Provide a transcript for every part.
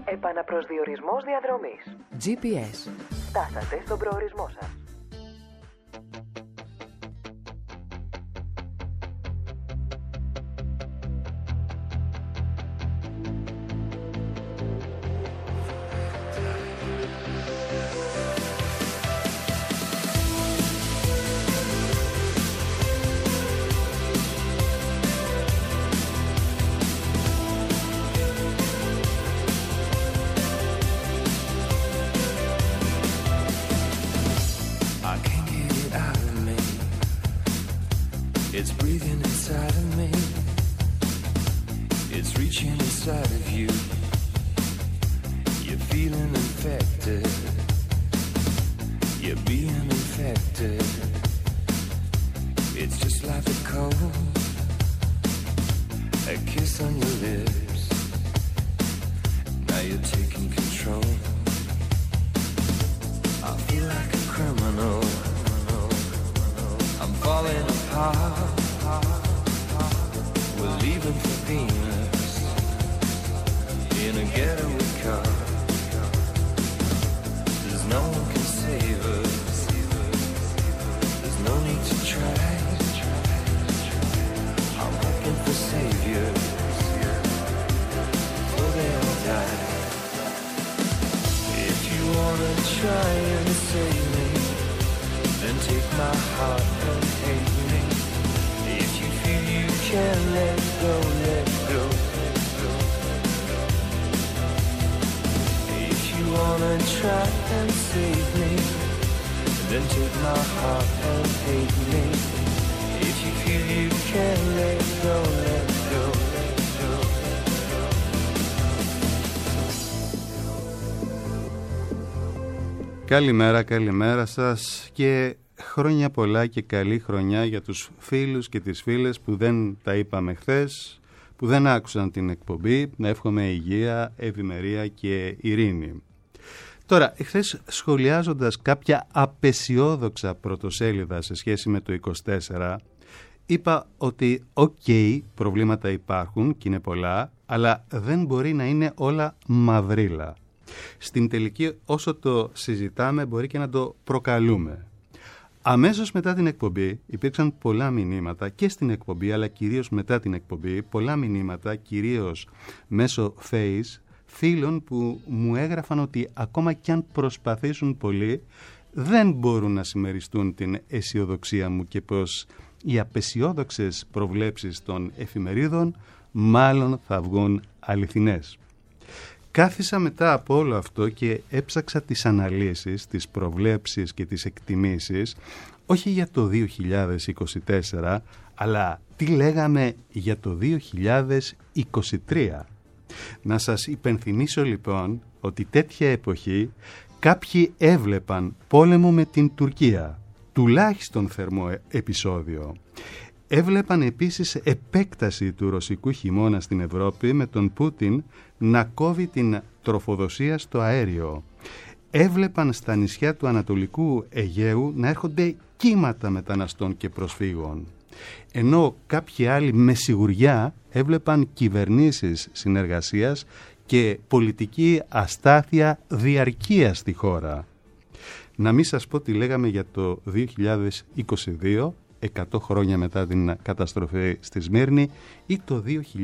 Επαναπροσδιορισμός διαδρομής. GPS. Φτάσατε στον προορισμό σας. It's breathing inside of me. It's reaching inside of you. You're feeling infected. You're being infected. It's just like a cold, a kiss on your lips. Now you're taking control. I feel like a criminal. I'm falling apart. We're leaving for Venus in a getaway car. There's no one can save us. There's no need to try. I'm looking for saviors before they all die. If you wanna try and save me, then take my heart and hate me. If you feel you can let go, let go. If you wanna try and save me, then take my heart and hate me. If you feel you can let go, let go, let go. Καλημέρα σας και χρόνια πολλά και καλή χρονιά για τους φίλους και τις φίλες που δεν τα είπαμε χθες, που δεν άκουσαν την εκπομπή. Να εύχομαι υγεία, ευημερία και ειρήνη. Τώρα, χθες σχολιάζοντας κάποια απεσιόδοξα πρωτοσέλιδα σε σχέση με το 24, είπα ότι προβλήματα υπάρχουν και είναι πολλά, αλλά δεν μπορεί να είναι όλα μαυρίλα. Στην τελική, όσο το συζητάμε, μπορεί και να το προκαλούμε. Αμέσως μετά την εκπομπή υπήρξαν πολλά μηνύματα και στην εκπομπή, αλλά κυρίως μετά την εκπομπή, πολλά μηνύματα, κυρίως μέσω Face, φίλων που μου έγραφαν ότι ακόμα κι αν προσπαθήσουν πολύ, δεν μπορούν να συμμεριστούν την αισιοδοξία μου και πως οι απεσιόδοξες προβλέψεις των εφημερίδων μάλλον θα βγουν αληθινές. Κάθισα μετά από όλο αυτό και έψαξα τις αναλύσεις, τις προβλέψεις και τις εκτιμήσεις, όχι για το 2024, αλλά τι λέγαμε για το 2023. Να σας υπενθυμίσω λοιπόν ότι τέτοια εποχή κάποιοι έβλεπαν πόλεμο με την Τουρκία, τουλάχιστον θερμό επεισόδιο. Έβλεπαν επίσης επέκταση του ρωσικού χειμώνα στην Ευρώπη με τον Πούτιν να κόβει την τροφοδοσία στο αέριο. Έβλεπαν στα νησιά του Ανατολικού Αιγαίου να έρχονται κύματα μεταναστών και προσφύγων. Ενώ κάποιοι άλλοι με σιγουριά έβλεπαν κυβερνήσεις συνεργασίας και πολιτική αστάθεια διαρκείας στη χώρα. Να μην σας πω τι λέγαμε για το 2022, 100 χρόνια μετά την καταστροφή στη Σμύρνη, ή το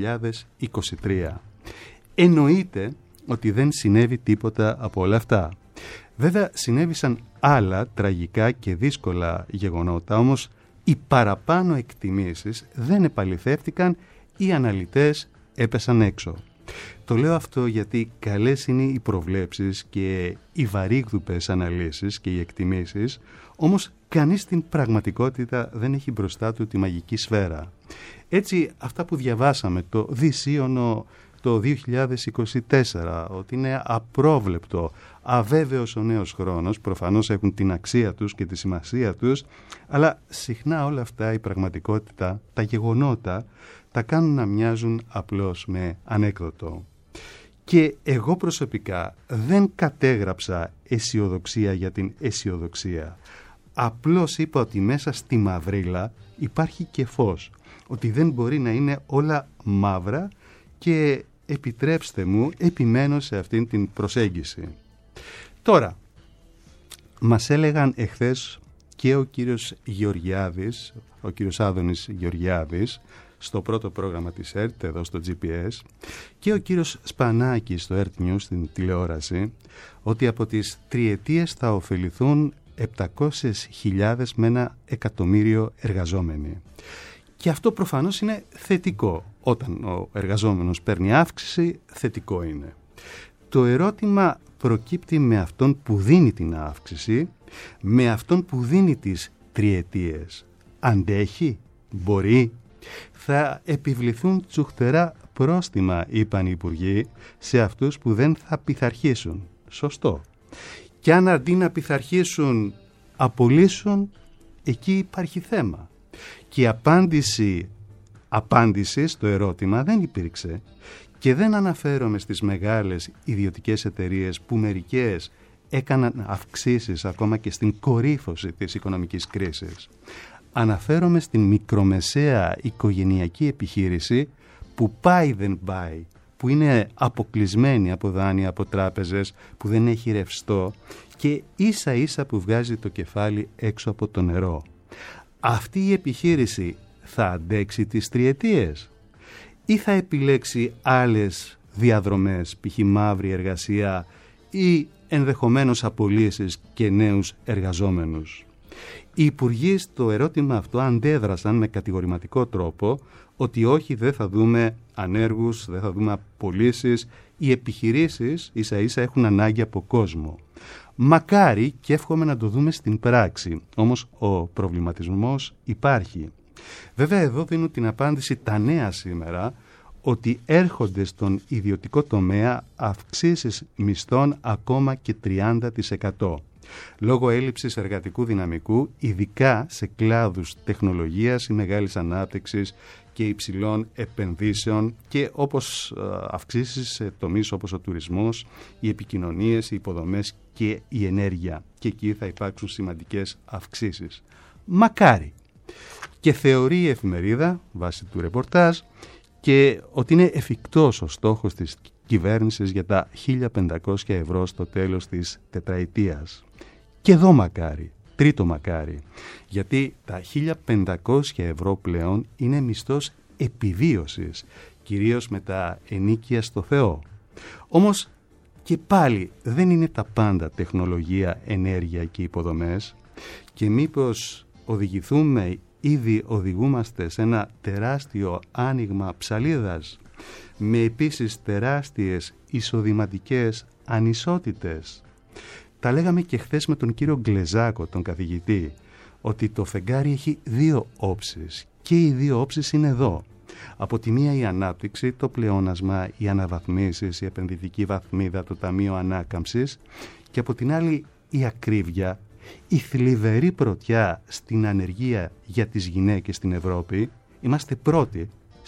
2023. Εννοείται ότι δεν συνέβη τίποτα από όλα αυτά. Βέβαια συνέβησαν άλλα τραγικά και δύσκολα γεγονότα, όμως οι παραπάνω εκτιμήσεις δεν επαληθεύτηκαν, οι αναλυτές έπεσαν έξω. Το λέω αυτό γιατί καλές είναι οι προβλέψεις και οι βαρύγδουπες αναλύσεις και οι εκτιμήσεις, όμως κανείς στην πραγματικότητα δεν έχει μπροστά του τη μαγική σφαίρα. Έτσι αυτά που διαβάσαμε, το δυσίωνο το 2024, ότι είναι απρόβλεπτο, αβέβαιος ο νέος χρόνος, προφανώς έχουν την αξία τους και τη σημασία τους, αλλά συχνά όλα αυτά η πραγματικότητα, τα γεγονότα, τα κάνουν να μοιάζουν απλώς με ανέκδοτο. Και εγώ προσωπικά δεν κατέγραψα αισιοδοξία για την αισιοδοξία. Απλώς είπα ότι μέσα στη μαυρίλα υπάρχει και φως, ότι δεν μπορεί να είναι όλα μαύρα και επιτρέψτε μου, επιμένω σε αυτήν την προσέγγιση. Τώρα, μας έλεγαν εχθές και ο κύριος Γεωργιάδης, ο κύριος Άδωνης Γεωργιάδης, στο πρώτο πρόγραμμα της ΕΡΤ, εδώ στο GPS, και ο κύριος Σπανάκης στο ΕΡΤ News, στην τηλεόραση, ότι από τις τριετίες θα ωφεληθούν 700.000 με 1 εκατομμύριο εργαζόμενοι. Και αυτό προφανώς είναι θετικό. Όταν ο εργαζόμενος παίρνει αύξηση, θετικό είναι. Το ερώτημα προκύπτει με αυτόν που δίνει την αύξηση, με αυτόν που δίνει τις τριετίες. Αντέχει, μπορεί, θα επιβληθούν τσουχτερά πρόστιμα, είπαν οι υπουργοί, σε αυτούς που δεν θα πειθαρχήσουν. Σωστό. Και αν αντί να πειθαρχήσουν, απολύσουν, εκεί υπάρχει θέμα. Και η απάντηση στο ερώτημα δεν υπήρξε. Και δεν αναφέρομαι στις μεγάλες ιδιωτικές εταιρείες που μερικές έκαναν αυξήσεις ακόμα και στην κορύφωση της οικονομικής κρίσης. Αναφέρομαι στην μικρομεσαία οικογενειακή επιχείρηση που πάει δεν πάει, που είναι αποκλεισμένη από δάνεια, από τράπεζες, που δεν έχει ρευστό και ίσα ίσα που βγάζει το κεφάλι έξω από το νερό. Αυτή η επιχείρηση θα αντέξει τις τριετίες ή θα επιλέξει άλλες διαδρομές, π.χ. μαύρη εργασία ή ενδεχομένως απολύσεις και νέους εργαζόμενους? Οι υπουργοί στο ερώτημα αυτό αντέδρασαν με κατηγορηματικό τρόπο ότι όχι, δεν θα δούμε ανέργους, δεν θα δούμε απολύσεις, οι επιχειρήσεις ίσα ίσα έχουν ανάγκη από κόσμο. Μακάρι και εύχομαι να το δούμε στην πράξη, όμως ο προβληματισμός υπάρχει. Βέβαια εδώ δίνουν την απάντηση τα νέα σήμερα ότι έρχονται στον ιδιωτικό τομέα αυξήσεις μισθών ακόμα και 30%. Λόγω έλλειψης εργατικού δυναμικού, ειδικά σε κλάδους τεχνολογίας ή μεγάλης ανάπτυξης και υψηλών επενδύσεων και όπως αυξήσεις σε τομείς όπως ο τουρισμός, οι επικοινωνίες, οι υποδομές και η ενέργεια. Και εκεί θα υπάρξουν σημαντικές αυξήσεις. Μακάρι. Και θεωρεί η εφημερίδα, βάσει του ρεπορτάζ, και ότι είναι εφικτός ο στόχος της κυβέρνησης για τα 1.500 ευρώ στο τέλος της τετραετίας. Και εδώ μακάρι, τρίτο μακάρι, γιατί τα 1.500 ευρώ πλέον είναι μισθός επιβίωσης, κυρίως με τα ενίκια στο Θεό. Όμως και πάλι δεν είναι τα πάντα τεχνολογία, ενέργεια και υποδομές και μήπως ήδη οδηγούμαστε σε ένα τεράστιο άνοιγμα ψαλίδας με επίσης τεράστιες εισοδηματικές ανισότητες. Τα λέγαμε και χθες με τον κύριο Γκλεζάκο, τον καθηγητή, ότι το φεγγάρι έχει δύο όψεις και οι δύο όψεις είναι εδώ. Από τη μία η ανάπτυξη, το πλεόνασμα, οι αναβαθμίσεις, η επενδυτική βαθμίδα, το Ταμείο Ανάκαμψης και από την άλλη η ακρίβεια, η θλιβερή πρωτιά στην ανεργία για τις γυναίκες στην Ευρώπη. Είμαστε πρώτοι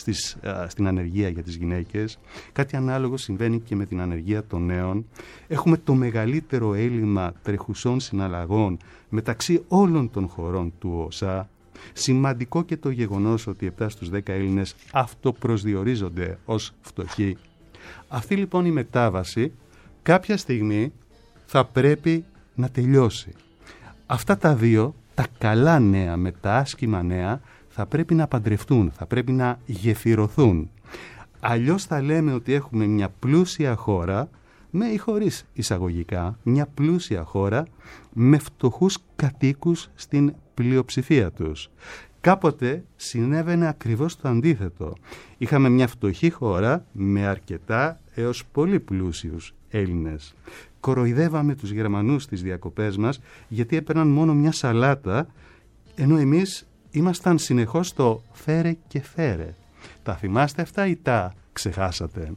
στην ανεργία για τις γυναίκες. Κάτι ανάλογο συμβαίνει και με την ανεργία των νέων. Έχουμε το μεγαλύτερο έλλειμμα τρεχουσών συναλλαγών μεταξύ όλων των χωρών του ΟΣΑ. Σημαντικό και το γεγονός ότι 7 στους 10 Έλληνες αυτοπροσδιορίζονται ως φτωχοί. Αυτή λοιπόν η μετάβαση κάποια στιγμή θα πρέπει να τελειώσει. Αυτά τα δύο, τα καλά νέα με τα άσχημα νέα, θα πρέπει να παντρευτούν, θα πρέπει να γεφυρωθούν. Αλλιώς θα λέμε ότι έχουμε μια πλούσια χώρα, με ή χωρίς εισαγωγικά, μια πλούσια χώρα με φτωχούς κατοίκους στην πλειοψηφία τους. Κάποτε συνέβαινε ακριβώς το αντίθετο. Είχαμε μια φτωχή χώρα με αρκετά έως πολύ πλούσιους Έλληνες. Κοροϊδεύαμε τους Γερμανούς στις διακοπές μας γιατί έπαιρναν μόνο μια σαλάτα, ενώ εμείς ήμασταν συνεχώς στο φέρε και φέρε. Τα θυμάστε αυτά ή τα ξεχάσατε?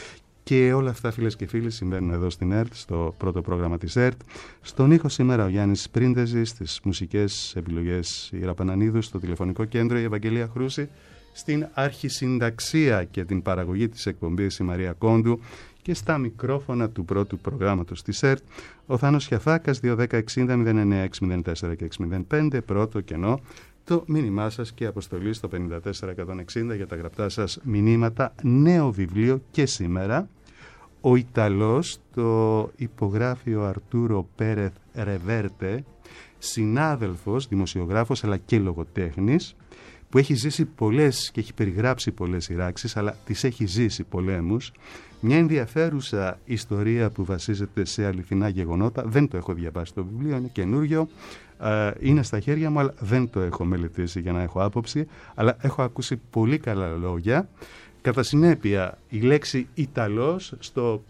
Και όλα αυτά, φίλες και φίλοι, συμβαίνουν εδώ στην ΕΡΤ, στο πρώτο πρόγραμμα της ΕΡΤ. Στον ήχο σήμερα ο Γιάννης Πρίντεζης, στις μουσικές επιλογές η Ραπανανίδου, στο τηλεφωνικό κέντρο η Ευαγγελία Χρούση, στην αρχισυνταξία και την παραγωγή της εκπομπής η Μαρία Κόντου και στα μικρόφωνα του πρώτου προγράμματος της ΕΡΤ ο Θάνος Χιαφάκας, 210-60-09-604 και 605, πρώτο κενό το μήνυμά σας και αποστολή στο 54160 για τα γραπτά σας μηνύματα. Νέο βιβλίο και σήμερα. Ο Ιταλός, το υπογράφει ο Αρτούρο Πέρεθ Ρεβέρτε, συνάδελφος, δημοσιογράφος αλλά και λογοτέχνης, που έχει ζήσει πολλές και έχει περιγράψει πολλές σειράξεις, αλλά τις έχει ζήσει πολέμους. Μια ενδιαφέρουσα ιστορία που βασίζεται σε αληθινά γεγονότα. Δεν το έχω διαβάσει το βιβλίο, είναι καινούριο, είναι στα χέρια μου, αλλά δεν το έχω μελετήσει για να έχω άποψη, αλλά έχω ακούσει πολύ καλά λόγια. Κατά συνέπεια, η λέξη Ιταλός στο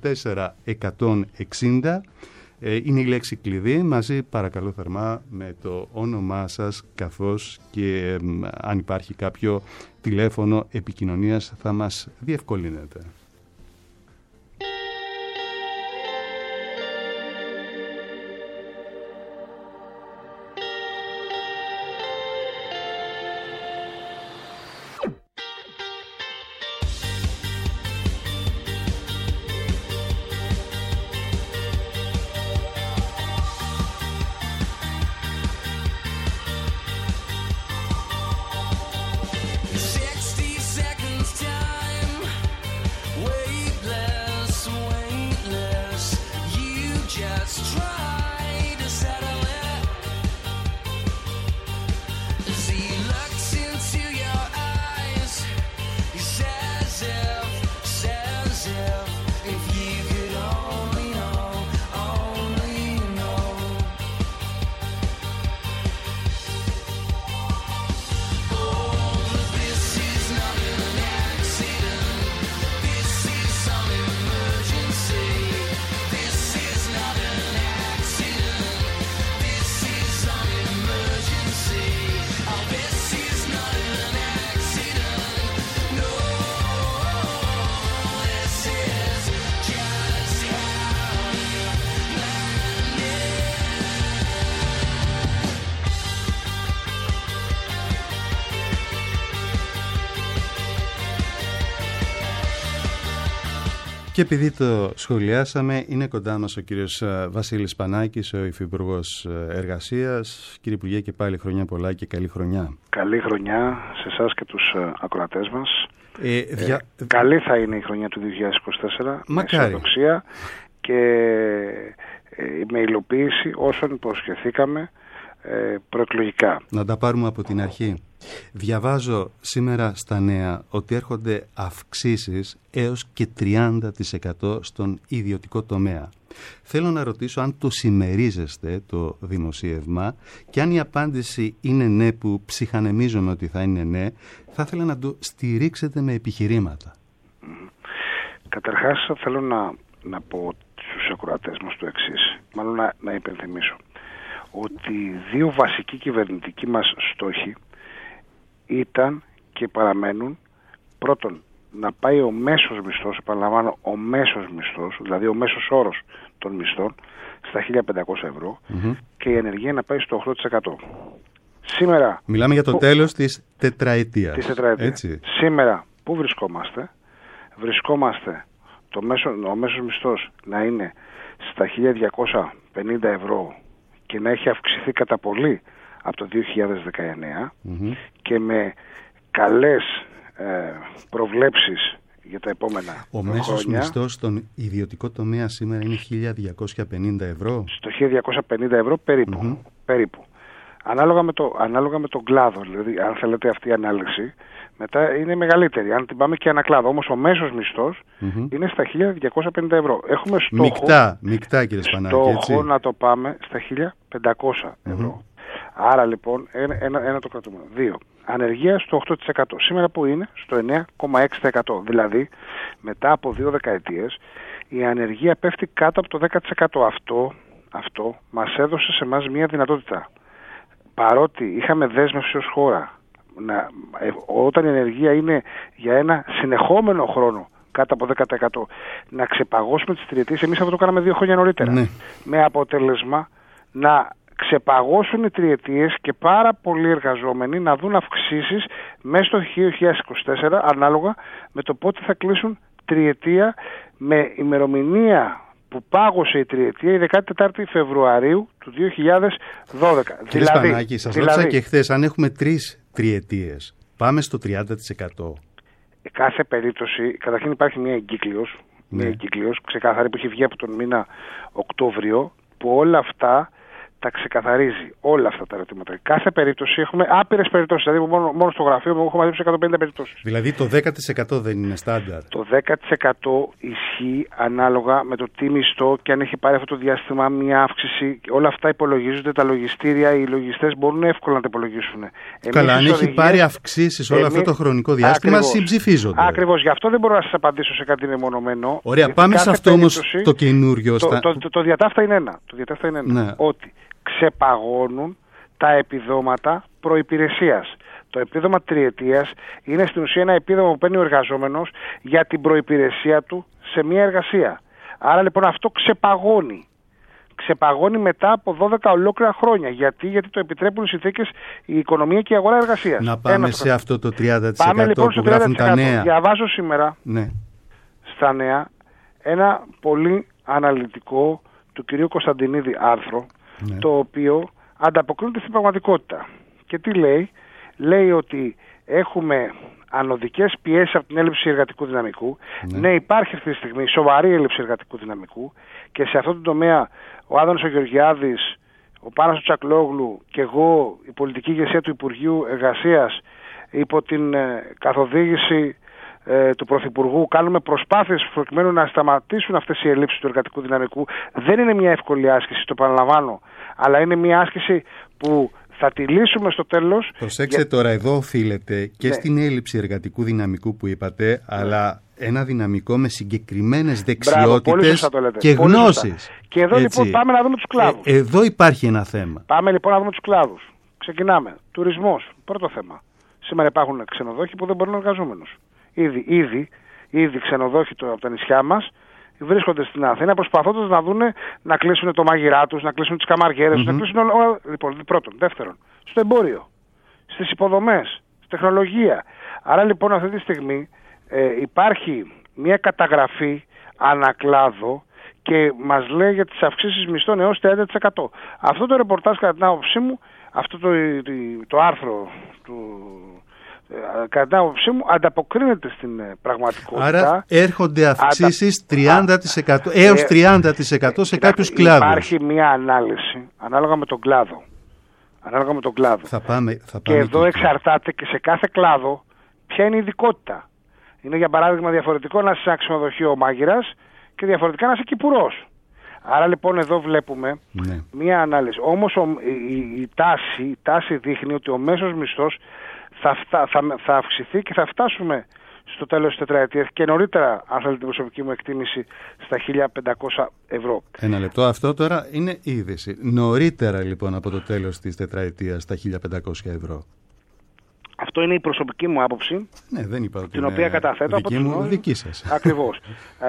54160 είναι η λέξη κλειδί, μαζί παρακαλώ θερμά με το όνομά σας, καθώς και αν υπάρχει κάποιο τηλέφωνο επικοινωνίας θα μας διευκολύνετε. Και επειδή το σχολιάσαμε, είναι κοντά μας ο κύριος Βασίλης Πανάκης, ο Υφυπουργός Εργασίας. Κύριε Υπουργέ, και πάλι χρόνια πολλά και καλή χρονιά. Καλή χρονιά σε εσάς και τους ακροατές μας. Καλή θα είναι η χρονιά του 2024. Μακάρι. Με αισιοδοξία και με υλοποίηση όσων υποσχεθήκαμε προεκλογικά. Να τα πάρουμε από την αρχή. Διαβάζω σήμερα στα νέα ότι έρχονται αυξήσεις έως και 30% στον ιδιωτικό τομέα. Θέλω να ρωτήσω αν το συμμερίζεστε το δημοσίευμα και αν η απάντηση είναι ναι, που ψυχανεμίζομαι ότι θα είναι ναι, θα ήθελα να το στηρίξετε με επιχειρήματα. Καταρχάς θέλω να πω στους ακροατές μας το εξής, μάλλον να υπενθυμίσω ότι δύο βασικοί κυβερνητικοί μας στόχοι ήταν και παραμένουν: πρώτον, να πάει ο μέσος μισθός, επαναλαμβάνω, ο μέσος μισθός, δηλαδή ο μέσος όρος των μισθών στα 1.500 ευρώ και η ανεργία να πάει στο 8%. Σήμερα, μιλάμε για το τέλος της τετραετίας. Έτσι. Σήμερα πού βρισκόμαστε? Βρισκόμαστε ο μέσος μισθός να είναι στα 1.250 ευρώ και να έχει αυξηθεί κατά πολύ από το 2019 και με καλές προβλέψεις για τα επόμενα χρόνια. Ο μέσος μισθός στον ιδιωτικό τομέα σήμερα είναι 1.250 ευρώ. Στο 1.250 ευρώ περίπου. Ανάλογα με τον κλάδο, δηλαδή αν θέλετε αυτή η ανάλυση, μετά είναι μεγαλύτερη. Αν την πάμε και ανακλάδο. Όμως ο μέσος μισθός είναι στα 1.250 ευρώ. Έχουμε στόχο, μεικτά κύριε Σπανάκη, στόχο να το πάμε στα 1.500 ευρώ. Άρα λοιπόν ένα το κρατούμε. 2. Ανεργία στο 8%. Σήμερα που είναι στο 9,6%. Δηλαδή μετά από 2 δεκαετίες η ανεργία πέφτει κάτω από το 10%. Αυτό μας έδωσε σε εμάς μια δυνατότητα. Παρότι είχαμε δέσμευση ως χώρα όταν η ενεργεία είναι για ένα συνεχόμενο χρόνο κάτω από 10%, να ξεπαγώσουμε τις τριετίες. Εμείς αυτό το κάναμε 2 χρόνια νωρίτερα. Ναι. Με αποτέλεσμα να ξεπαγώσουν οι τριετίες και πάρα πολλοί εργαζόμενοι να δουν αυξήσεις μέσα στο 2024 ανάλογα με το πότε θα κλείσουν τριετία με ημερομηνία που πάγωσε η τριετία η 14η Φεβρουαρίου του 2012. Κύριε Σπανάκη, σας ρώτησα και χθες αν έχουμε 3 τριετίες. Πάμε στο 30%. Κάθε περίπτωση, καταρχήν υπάρχει μια εγκύκλειος, ξεκάθαρη που έχει βγει από τον μήνα Οκτώβριο, που όλα αυτά τα ξεκαθαρίζει, όλα αυτά τα ερωτήματα. Κάθε περίπτωση έχουμε άπειρες περιπτώσεις. Δηλαδή, μόνο στο γραφείο μου έχω μαζέψει 150 περιπτώσεις. Δηλαδή, το 10% δεν είναι στάνταρ. Το 10% ισχύει ανάλογα με το τι μισθό και αν έχει πάρει αυτό το διάστημα μια αύξηση. Όλα αυτά υπολογίζονται. Τα λογιστήρια, οι λογιστές μπορούν εύκολα να τα υπολογίσουν. Καλά, αν έχει πάρει αυξήσεις όλο αυτό το χρονικό διάστημα, συμψηφίζονται. Ακριβώς. Γι' αυτό δεν μπορώ να σας απαντήσω σε κάτι μεμονωμένο. Ωραία, πάμε σε αυτό όμως το καινούριο. Το διατάφτα είναι ένα. Ναι. Ότι ξεπαγώνουν τα επιδόματα προϋπηρεσίας. Το επίδομα τριετίας είναι στην ουσία ένα επίδομα που παίρνει ο εργαζόμενος για την προϋπηρεσία του σε μια εργασία. Άρα λοιπόν αυτό ξεπαγώνει. Ξεπαγώνει μετά από 12 ολόκληρα χρόνια. Γιατί το επιτρέπουν οι συνθήκες, η οικονομία και η αγορά εργασίας. Να πάμε σε αυτό το 30% πάμε, λοιπόν, που γράφουν τα νέα. Διαβάζω σήμερα στα νέα ένα πολύ αναλυτικό του κυρίου Κωνσταντινίδη άρθρο, το οποίο ανταποκρίνεται στην πραγματικότητα. Και τι λέει? Λέει ότι έχουμε ανωδικές πιέσεις από την έλλειψη εργατικού δυναμικού. Ναι, υπάρχει αυτή τη στιγμή σοβαρή έλλειψη εργατικού δυναμικού και σε αυτό το τομέα ο Άδωνης ο Γεωργιάδης, ο Πάνος ο Τσακλόγλου και εγώ, η πολιτική ηγεσία του Υπουργείου Εργασίας, υπό την καθοδήγηση του Πρωθυπουργού, κάνουμε προσπάθειες προκειμένου να σταματήσουν αυτές οι ελλείψεις του εργατικού δυναμικού. Δεν είναι μια εύκολη άσκηση, το παραλαμβάνω, αλλά είναι μια άσκηση που θα τη λύσουμε στο τέλος. Προσέξτε τώρα, εδώ οφείλεται και στην έλλειψη εργατικού δυναμικού που είπατε, αλλά ένα δυναμικό με συγκεκριμένες δεξιότητες και γνώσεις. Και εδώ λοιπόν πάμε να δούμε τους κλάδους. Εδώ υπάρχει ένα θέμα. Πάμε λοιπόν να δούμε τους κλάδους. Ξεκινάμε. Τουρισμός, πρώτο θέμα. Σήμερα υπάρχουν ξενοδόχοι που δεν μπορούν να εργαζόμενους. Ήδη ξενοδόχοι από τα νησιά μας βρίσκονται στην Αθήνα προσπαθώντας να δούνε να κλείσουν το μάγειρά τους, να κλείσουν τις καμαριέρες τους, να κλείσουν όλα. Λοιπόν, πρώτον. Δεύτερον, στο εμπόριο, στις υποδομές, στη τεχνολογία. Άρα λοιπόν αυτή τη στιγμή υπάρχει μια καταγραφή ανακλάδο και μας λέει για τις αυξήσεις μισθών έως 30%. Αυτό το ρεπορτάζ κατά την άποψή μου, αυτό το άρθρο του... κατά την άποψή μου ανταποκρίνεται στην πραγματικότητα. Άρα έρχονται αυξήσεις 30% έως 30% σε κάποιους κλάδους. Υπάρχει μια ανάλυση ανάλογα με τον κλάδο. Θα πάμε και εδώ εξαρτάται και σε κάθε κλάδο ποια είναι η ειδικότητα. Είναι για παράδειγμα διαφορετικό να είσαι ένα ξενοδοχείο μάγειρας και διαφορετικά να είσαι κυπουρός. Άρα λοιπόν εδώ βλέπουμε μια ανάλυση. Όμως η τάση δείχνει ότι ο μέσος μισθός θα αυξηθεί και θα φτάσουμε στο τέλος της τετραετίας και νωρίτερα, αν θέλετε την προσωπική μου εκτίμηση, στα 1.500 ευρώ. Ένα λεπτό, αυτό τώρα είναι είδηση. Νωρίτερα λοιπόν από το τέλος της τετραετίας στα 1.500 ευρώ. Αυτό είναι η προσωπική μου άποψη, ναι, δεν είπα ότι την οποία καταθέτω δική από μου, δική σας. Ακριβώς.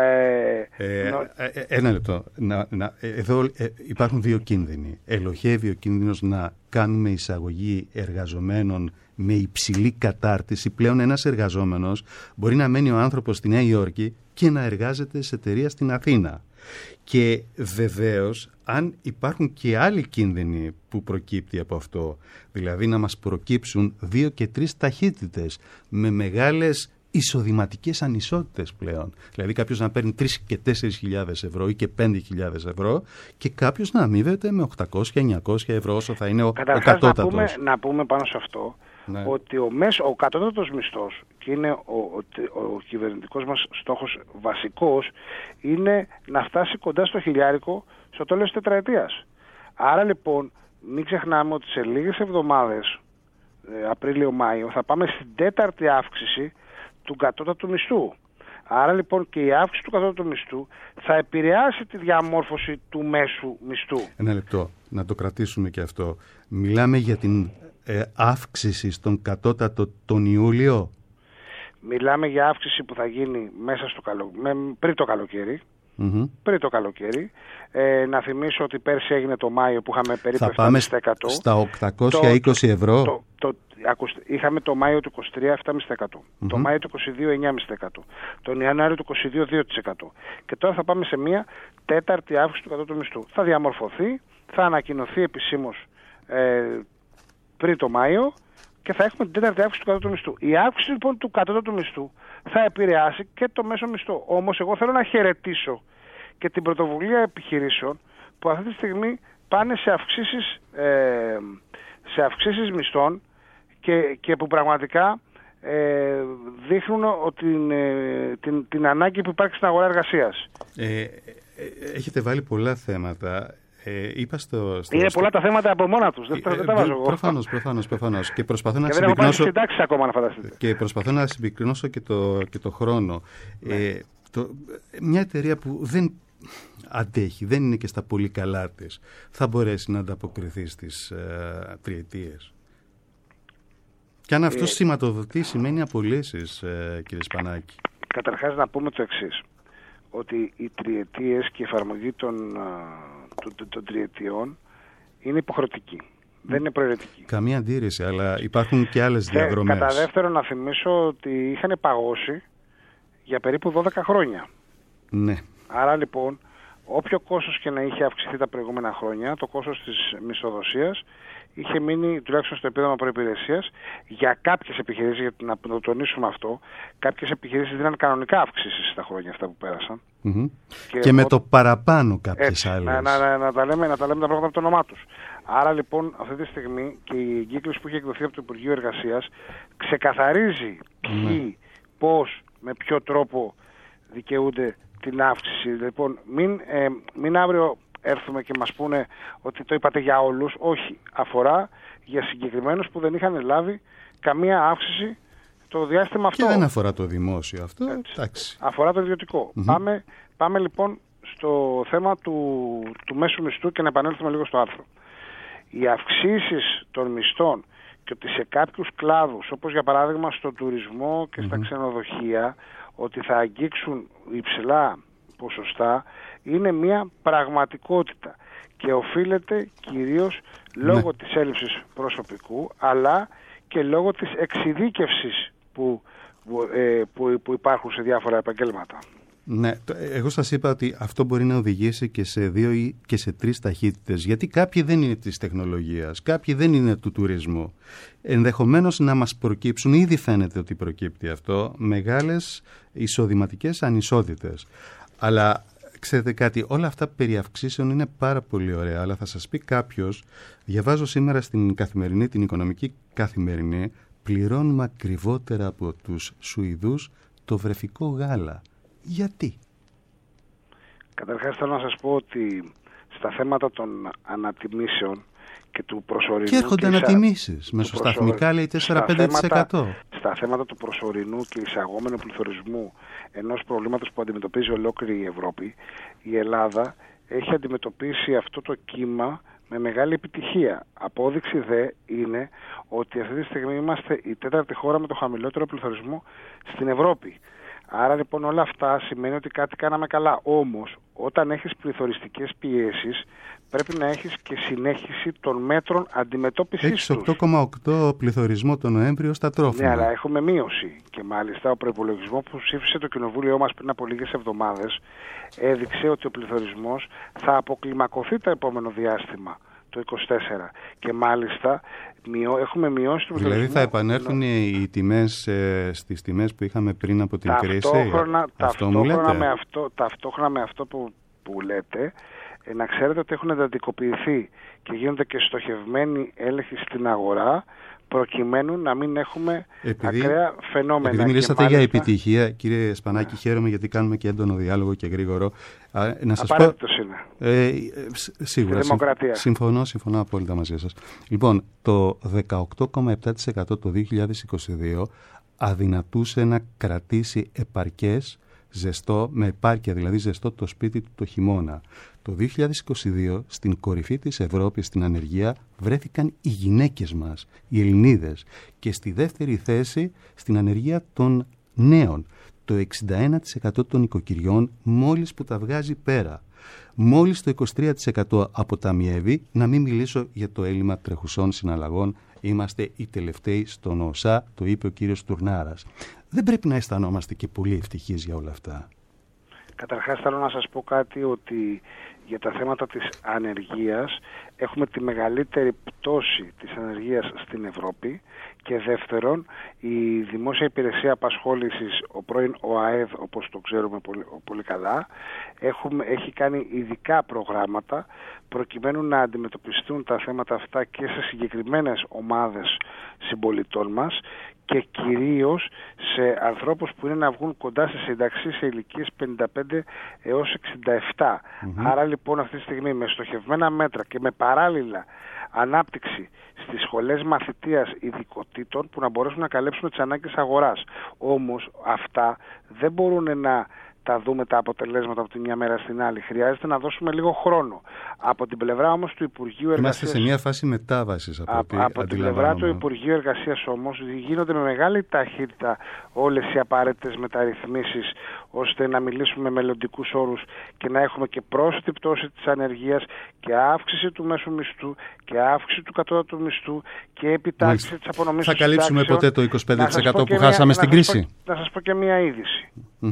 Ένα λεπτό. Εδώ υπάρχουν δύο κίνδυνοι. Ελοχεύει ο κίνδυνος να κάνουμε εισαγωγή εργαζομένων με υψηλή κατάρτιση. Πλέον ένας εργαζόμενος μπορεί να μένει ο άνθρωπος στη Νέα Υόρκη και να εργάζεται σε εταιρεία στην Αθήνα. Και βεβαίως, αν υπάρχουν και άλλοι κίνδυνοι που προκύπτει από αυτό, δηλαδή να μας προκύψουν 2 και 3 ταχύτητες με μεγάλες εισοδηματικές ανισότητες πλέον. Δηλαδή κάποιος να παίρνει 3 και 4.000 ευρώ ή και 5.000 ευρώ και κάποιος να αμείβεται με 800-900 ευρώ όσο θα είναι ο κατώτατος. Να πούμε πάνω σε αυτό ότι ο κατώτατος μισθός, και είναι ο κυβερνητικός μας στόχος βασικός, είναι να φτάσει κοντά στο χιλιάρικο στο τέλος της τετραετίας. Άρα λοιπόν μην ξεχνάμε ότι σε λίγες εβδομάδες, Απρίλιο-Μάιο, θα πάμε στην 4η αύξηση του κατώτατου μισθού. Άρα λοιπόν και η αύξηση του κατώτατου μισθού θα επηρεάσει τη διαμόρφωση του μέσου μισθού. Ένα λεπτό, να το κρατήσουμε και αυτό. Μιλάμε για την αύξηση στον κατώτατο τον Ιούλιο. Μιλάμε για αύξηση που θα γίνει μέσα πριν το καλοκαίρι. πριν το καλοκαίρι. Να θυμίσω ότι πέρσι έγινε το Μάιο που είχαμε περίπου 7,5%. Θα πάμε στα 820 ευρώ. Είχαμε το Μάιο του 23 7,5%. Το Μάιο του 22 9,5%. Τον Ιανουάριο του 22 2%. Και τώρα θα πάμε σε μια τέταρτη αύξηση του κατώτατου μισθού. Θα διαμορφωθεί, θα ανακοινωθεί επισήμως πριν το Μάιο και θα έχουμε την τέταρτη αύξηση του κατώτατου μισθού. Η αύξηση λοιπόν του κατώτατου μισθού θα επηρεάσει και το μέσο μισθό. Όμως εγώ θέλω να χαιρετήσω και την πρωτοβουλία επιχειρήσεων που αυτή τη στιγμή πάνε σε αυξήσεις μισθών και που πραγματικά δείχνουν ότι την ανάγκη που υπάρχει στην αγορά εργασίας. Έχετε βάλει πολλά θέματα. Είναι πολλά τα θέματα από μόνα τους. Δεν τα βάζω εγώ. Προφανώς. Και προσπαθώ να δεν έχω πάει στις συντάξεις ακόμα, να φανταστείτε. Και προσπαθώ να συμπυκνώσω και το χρόνο. Μια εταιρεία που δεν αντέχει, δεν είναι και στα πολύ καλά της, θα μπορέσει να ανταποκριθεί στις τριετίες. Και αν αυτό σηματοδοτεί, σημαίνει απολύσεις, κύριε Σπανάκη. Καταρχάς να πούμε το εξής, ότι οι τριετίες και η εφαρμογή των τριετιών είναι υποχρεωτική. Δεν είναι προαιρετική. Καμία αντίρρηση, αλλά υπάρχουν και άλλες διαδρομές. Κατά δεύτερον, να θυμίσω ότι είχαν παγώσει για περίπου 12 χρόνια. Ναι. Άρα λοιπόν, όποιο κόστος και να είχε αυξηθεί τα προηγούμενα χρόνια, το κόστος της μισθοδοσίας είχε μείνει τουλάχιστον στο επίδομα προϋπηρεσίας για κάποιες επιχειρήσεις, γιατί να το τονίσουμε αυτό, κάποιες επιχειρήσεις δίναν κανονικά αυξήσεις στα χρόνια αυτά που πέρασαν. Και με το παραπάνω κάποιες άλλες. Να τα λέμε τα πράγματα από το όνομά τους. Άρα λοιπόν αυτή τη στιγμή και η εγκύκλωση που έχει εκδοθεί από το Υπουργείο Εργασίας ξεκαθαρίζει ποιοι, πώς, με ποιο τρόπο δικαιούνται την αύξηση. Λοιπόν, μην αύριο έρθουμε και μας πούνε ότι το είπατε για όλους. Όχι, αφορά για συγκεκριμένους που δεν είχαν λάβει καμία αύξηση το διάστημα αυτό. Και δεν αφορά το δημόσιο αυτό. Αφορά το ιδιωτικό. Πάμε λοιπόν στο θέμα του μέσου μισθού και να επανέλθουμε λίγο στο άρθρο. Οι αυξήσεις των μισθών και ότι σε κάποιους κλάδους, όπως για παράδειγμα στον τουρισμό και στα ξενοδοχεία, ότι θα αγγίξουν υψηλά ποσοστά, είναι μια πραγματικότητα και οφείλεται κυρίως λόγω της έλλειψης προσωπικού, αλλά και λόγω της εξειδίκευσης που υπάρχουν σε διάφορα επαγγέλματα. Ναι, εγώ σας είπα ότι αυτό μπορεί να οδηγήσει και σε 2 ή και σε 3 ταχύτητες, γιατί κάποιοι δεν είναι της τεχνολογίας, κάποιοι δεν είναι του τουρισμού. Ενδεχομένως να μας προκύψουν, ήδη φαίνεται ότι προκύπτει αυτό, μεγάλες εισοδηματικές ανισότητες. Αλλά ξέρετε κάτι, όλα αυτά περί αυξήσεων είναι πάρα πολύ ωραία, αλλά θα σας πει κάποιος, διαβάζω σήμερα στην καθημερινή, την οικονομική καθημερινή, πληρώνουμε ακριβότερα από τους Σουηδούς το βρεφικό γάλα. Γιατί? Καταρχάς θέλω να σας πω ότι στα θέματα των ανατιμήσεων και του προσωρινού... Και έρχονται ανατιμήσεις, μεσοσταθμικά λέει 4-5%. Στα θέματα του προσωρινού και εισαγόμενου πληθωρισμού ενός προβλήματος που αντιμετωπίζει ολόκληρη η Ευρώπη, η Ελλάδα έχει αντιμετωπίσει αυτό το κύμα με μεγάλη επιτυχία. Απόδειξη δε είναι ότι αυτή τη στιγμή είμαστε η 4η χώρα με το χαμηλότερο πληθωρισμό στην Ευρώπη. Άρα λοιπόν όλα αυτά σημαίνει ότι κάτι κάναμε καλά. Όμως όταν έχεις πληθωριστικές πιέσεις πρέπει να έχεις και συνέχιση των μέτρων αντιμετώπισης τους. Έχεις 8,8 πληθωρισμό τον Νοέμβριο στα τρόφιμα. Ναι, αλλά έχουμε μείωση. Και μάλιστα ο προϋπολογισμός που ψήφισε το Κοινοβούλιο μας πριν από λίγες εβδομάδες έδειξε ότι ο πληθωρισμός θα αποκλιμακωθεί το επόμενο διάστημα, το 24. Και μάλιστα έχουμε μειώσει το πληθωρισμό. Δηλαδή θα επανέλθουν οι τιμές στις τιμές που είχαμε πριν από την κρίση. Ταυτόχρονα με αυτό που λέτε, να ξέρετε ότι έχουν εντατικοποιηθεί και γίνονται και στοχευμένοι έλεγχοι στην αγορά προκειμένου να μην έχουμε ακραία φαινόμενα. Επειδή μιλήσατε για επιτυχία, κύριε Σπανάκη, χαίρομαι γιατί κάνουμε και έντονο διάλογο και γρήγορο. Απαραίτητος είναι. Σίγουρα. Δημοκρατία. Συμφωνώ απόλυτα μαζί σας. Λοιπόν, το 18,7% το 2022 αδυνατούσε να κρατήσει επαρκές ζεστό, με επάρκεια δηλαδή ζεστό το σπίτι του το χειμώνα. Το 2022 στην κορυφή της Ευρώπης στην ανεργία βρέθηκαν οι γυναίκες μας, οι Ελληνίδες, και στη δεύτερη θέση στην ανεργία των νέων. το 61% των οικοκυριών μόλις που τα βγάζει πέρα. Μόλις το 23% αποταμιεύει, να μην μιλήσω για το έλλειμμα τρεχουσών συναλλαγών. Είμαστε οι τελευταίοι στον ΟΣΑ, το είπε ο κύριος Τουρνάρας. Δεν πρέπει να αισθανόμαστε και πολύ ευτυχείς για όλα αυτά. Καταρχάς θέλω να σας πω κάτι, ότι για τα θέματα της ανεργίας έχουμε τη μεγαλύτερη πτώση της ανεργίας στην Ευρώπη, και δεύτερον η Δημόσια Υπηρεσία Απασχόλησης, ο πρώην ΟΑΕΔ όπως το ξέρουμε πολύ καλά, έχει κάνει ειδικά προγράμματα προκειμένου να αντιμετωπιστούν τα θέματα αυτά και σε συγκεκριμένες ομάδες συμπολιτών μας, και κυρίως σε ανθρώπους που είναι να βγουν κοντά στη σύνταξη σε ηλικίες 55 έως 67. Άρα λοιπόν αυτή τη στιγμή με στοχευμένα μέτρα και με παράλληλα ανάπτυξη στις σχολές μαθητείας ειδικοτήτων που να μπορέσουν να καλύψουν τις ανάγκες αγοράς. Όμως αυτά δεν μπορούν να τα δούμε τα αποτελέσματα από τη μια μέρα στην άλλη. Χρειάζεται να δώσουμε λίγο χρόνο. Από την πλευρά όμως του Υπουργείου Εργασίας... Είμαστε σε μια φάση μετάβασης από την πλευρά του Υπουργείου Εργασίας όμως γίνονται με μεγάλη ταχύτητα όλες οι απαραίτητες μεταρρυθμίσεις, ώστε να μιλήσουμε με μελλοντικούς όρους και να έχουμε και πρόσθετη πτώση της ανεργίας και αύξηση του μέσου μισθού και αύξηση του κατώτατου μισθού και επιτάχυνση της απονομής των συντάξεων. Θα καλύψουμε ποτέ το 25% που χάσαμε στην κρίση? Να σας πω και μια είδηση.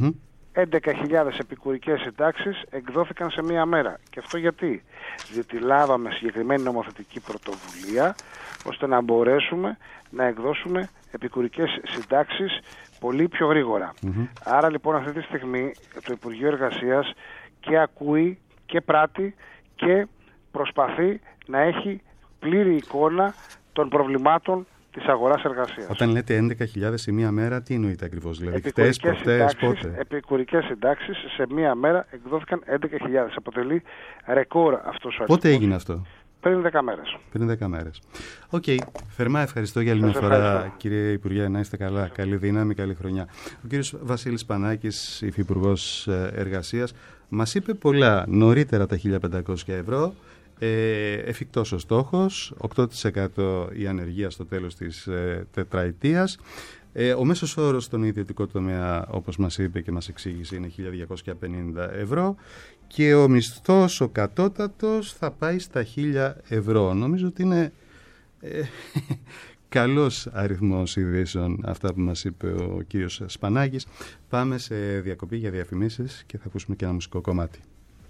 11.000 επικουρικές συντάξεις εκδόθηκαν σε μία μέρα. Και αυτό γιατί? Διότι λάβαμε συγκεκριμένη νομοθετική πρωτοβουλία ώστε να μπορέσουμε να εκδώσουμε επικουρικές συντάξεις πολύ πιο γρήγορα. Άρα λοιπόν αυτή τη στιγμή το Υπουργείο Εργασίας και ακούει και πράττει και προσπαθεί να έχει πλήρη εικόνα των προβλημάτων της αγοράς εργασίας. Όταν λέτε 11.000 σε μία μέρα, τι εννοείται ακριβώς? Δηλαδή χτες, προχτές, πότε? Επικουρικές συντάξεις σε μία μέρα εκδόθηκαν 11.000. Αποτελεί ρεκόρ αυτός ο αριθμός. Πότε έγινε αυτό? Πριν 10 μέρες. Πριν 10 μέρες. Οκ. Θερμά ευχαριστώ για άλλη μια φορά, κύριε Υπουργέ. Να είστε καλά. Καλή δύναμη, καλή χρονιά. Ο κύριος Βασίλης Πανάκης, Υφυπουργός Εργασίας, μας είπε πολλά νωρίτερα τα 1.500 ευρώ. Εφικτός ο στόχος, 8% η ανεργία στο τέλος της τετραετίας. Ο μέσος όρος στον ιδιωτικό τομέα, όπως μας είπε και μας εξήγησε, είναι 1.250 ευρώ και ο μισθός, ο κατώτατος, θα πάει στα 1.000 ευρώ. Νομίζω ότι είναι καλός αριθμός ειδήσεων αυτά που μας είπε ο κύριος Σπανάκης. Πάμε σε διακοπή για διαφημίσεις και θα ακούσουμε και ένα μουσικό κομμάτι.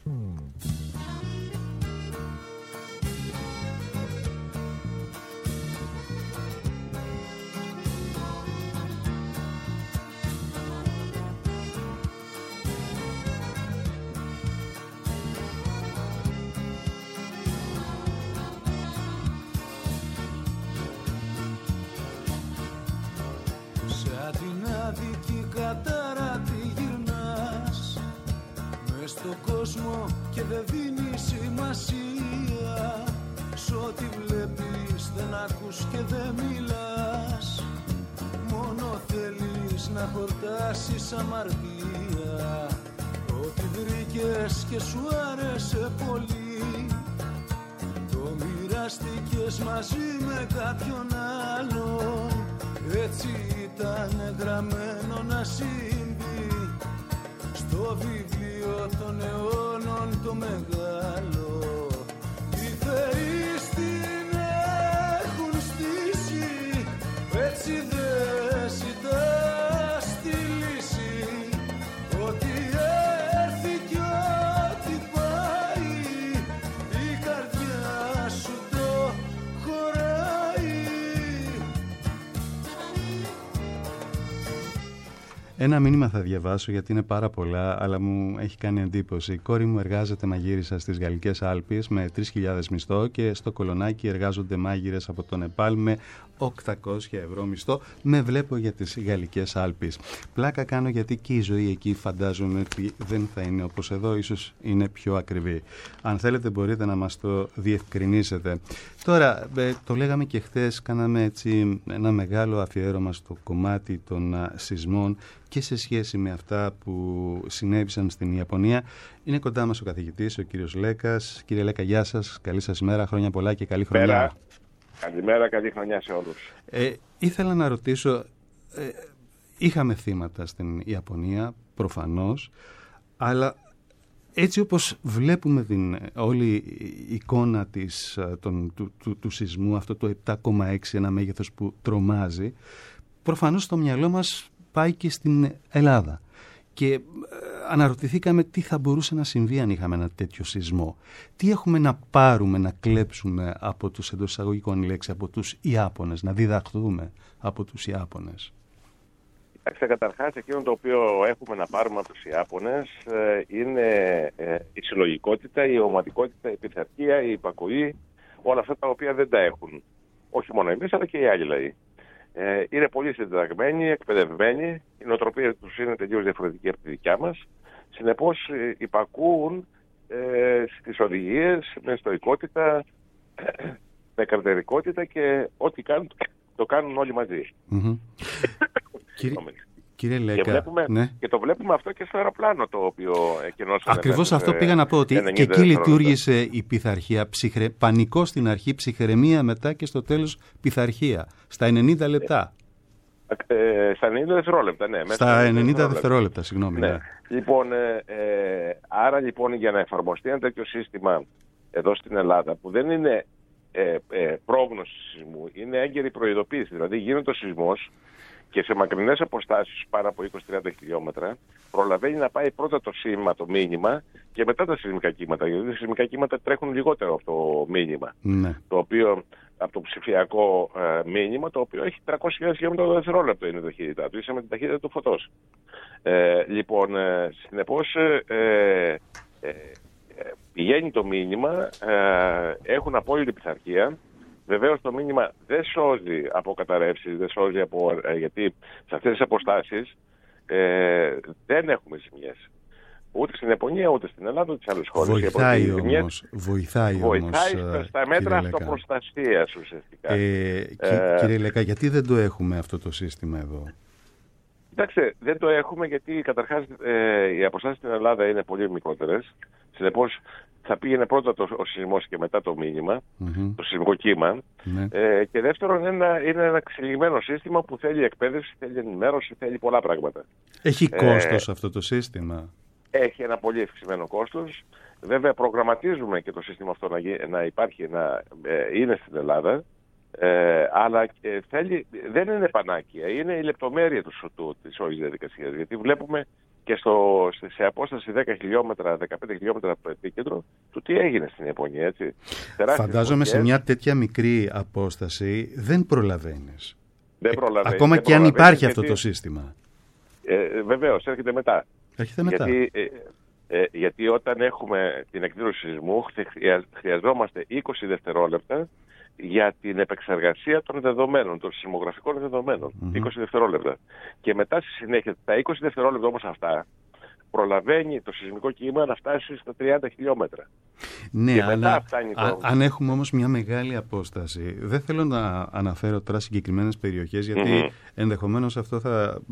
Και δεν δίνει σημασία σ' ό,τι βλέπεις, δεν ακούς και δεν μιλάς. Μόνο θέλεις να χορτάσεις αμαρτία. Ό,τι βρήκες και σου άρεσε πολύ, το μοιράστηκες μαζί με κάποιον άλλον. Έτσι ήταν γραμμένο να συμβεί στο βιβλίο των αιώνων το μεγάλο. Οι θεοί στην έχουν στήσει, έτσι δεν ζητάς τη λύση. Ό,τι έρθει κι ό,τι πάει, η καρδιά σου το χωράει. Ένα μήνυμα θα διαβάσω γιατί είναι πάρα πολλά, αλλά μου έχει κάνει εντύπωση. Η κόρη μου εργάζεται μαγείρισα στις Γαλλικές Άλπεις με 3.000 μισθό και στο Κολονάκι εργάζονται μάγειρες από το Νεπάλ με 800 ευρώ μισθό. Με βλέπω για τις Γαλλικές Άλπεις. Πλάκα κάνω γιατί και η ζωή εκεί φαντάζομαι ότι δεν θα είναι όπως εδώ, ίσως είναι πιο ακριβή. Αν θέλετε μπορείτε να μας το διευκρινίσετε. Τώρα, το λέγαμε και χθες, κάναμε έτσι ένα μεγάλο αφιέρωμα στο κομμάτι των σεισμών και σε σχέση με αυτά που συνέβησαν στην Ιαπωνία. Είναι κοντά μας ο καθηγητής, ο κύριος Λέκας. Κύριε Λέκα, γεια σας, καλή σας ημέρα, χρόνια πολλά και καλή χρονιά. Καλημέρα, καλή χρονιά σε όλους. Ήθελα να ρωτήσω, είχαμε θύματα στην Ιαπωνία, προφανώς, αλλά έτσι όπως βλέπουμε όλη η εικόνα του σεισμού, αυτό το 7,6, ένα μέγεθος που τρομάζει, προφανώς στο μυαλό μας πάει και στην Ελλάδα. Και αναρωτηθήκαμε τι θα μπορούσε να συμβεί αν είχαμε ένα τέτοιο σεισμό. Τι έχουμε να πάρουμε, να κλέψουμε από τους, εντός εισαγωγικών λέξη, από τους Ιάπωνες, να διδαχθούμε από τους Ιάπωνες. Καταρχάς, εκείνο το οποίο έχουμε να πάρουμε από τους Ιάπωνες είναι η συλλογικότητα, η ομαδικότητα, η πειθαρχία, η υπακοή, όλα αυτά τα οποία δεν τα έχουν. Όχι μόνο εμείς, αλλά και οι άλλοι λαοί. Είναι πολύ συντεταγμένοι, εκπαιδευμένοι, η νοοτροπία τους είναι τελείως διαφορετική από τη δικιά μας. Συνεπώς υπακούουν στις οδηγίες, με στοικότητα, με καρτερικότητα και ό,τι κάνουν, το κάνουν όλοι μαζί. Κύριε Λέκα, και το βλέπουμε αυτό και στο αεροπλάνο το οποίο εκκοινώσαμε. Ακριβώς αυτό πήγα να πω, ότι και εκεί λειτουργήσε η πειθαρχία, πανικό στην αρχή, ψυχραιμία μετά και στο τέλος πειθαρχία, στα 90 λεπτά. Στα 90 δευτερόλεπτα, ναι. Στα 90 δευτερόλεπτα, συγγνώμη. Ναι. Λοιπόν, άρα λοιπόν για να εφαρμοστεί ένα τέτοιο σύστημα εδώ στην Ελλάδα, που δεν είναι πρόγνωση σεισμού, είναι έγκαιρη προειδοποίηση, δηλαδή γίνεται ο σεισμός, και σε μακρινές αποστάσεις, πάνω από 20-30 χιλιόμετρα, προλαβαίνει να πάει πρώτα το σήμα, το μήνυμα, και μετά τα σεισμικά κύματα. Γιατί τα σεισμικά κύματα τρέχουν λιγότερο από το μήνυμα. Ναι. Το οποίο, από το ψηφιακό μήνυμα, το οποίο έχει 300.000 χιλιόμετρα το δευτερόλεπτο είναι η ταχύτητά του. Είσαι με την ταχύτητα του φωτός. Λοιπόν, συνεπώς, πηγαίνει το μήνυμα, έχουν απόλυτη πειθαρχία. Βεβαίως το μήνυμα δεν σώζει από καταρρεύσεις, δεν σώζει γιατί σε αυτές τις αποστάσεις δεν έχουμε ζημιές. Ούτε στην Ιαπωνία, ούτε στην Ελλάδα, ούτε σε άλλες χώρες. Βοηθάει όμως στα μέτρα αυτοπροστασίας ουσιαστικά. Κύριε Λέκα, γιατί δεν το έχουμε αυτό το σύστημα εδώ? Κοιτάξτε, δεν το έχουμε γιατί καταρχάς οι αποστάσεις στην Ελλάδα είναι πολύ μικρότερες. Συνεπώς θα πήγαινε πρώτα ο σεισμός και μετά το μήνυμα, το σεισμικό κύμα. Και δεύτερον, είναι ένα εξελιγμένο σύστημα που θέλει εκπαίδευση, θέλει ενημέρωση, θέλει πολλά πράγματα. Έχει κόστος αυτό το σύστημα? Έχει ένα πολύ ευξημένο κόστος. Βέβαια, προγραμματίζουμε και το σύστημα αυτό να υπάρχει, να είναι στην Ελλάδα. Αλλά δεν είναι πανάκια, είναι η λεπτομέρεια της όλης διαδικασίας. Γιατί βλέπουμε και σε απόσταση 10 χιλιόμετρα, 15 χιλιόμετρα από το επίκεντρο, του τι έγινε στην Ιαπωνία, έτσι. Φαντάζομαι σε μια τέτοια μικρή απόσταση δεν προλαβαίνεις. Ακόμα δεν και αν υπάρχει αυτό το σύστημα. Βεβαίως, έρχεται μετά. Γιατί όταν έχουμε την εκδήλωση σεισμού, χρειαζόμαστε 20 δευτερόλεπτα για την επεξεργασία των δεδομένων, των σεισμογραφικών δεδομένων. 20 δευτερόλεπτα. Και μετά στη συνέχεια, τα 20 δευτερόλεπτα όμως αυτά, προλαβαίνει το σεισμικό κύμα να φτάσει στα 30 χιλιόμετρα. Ναι, αλλά αν έχουμε όμως μια μεγάλη απόσταση, δεν θέλω να αναφέρω τώρα συγκεκριμένες περιοχές, γιατί ενδεχομένως αυτό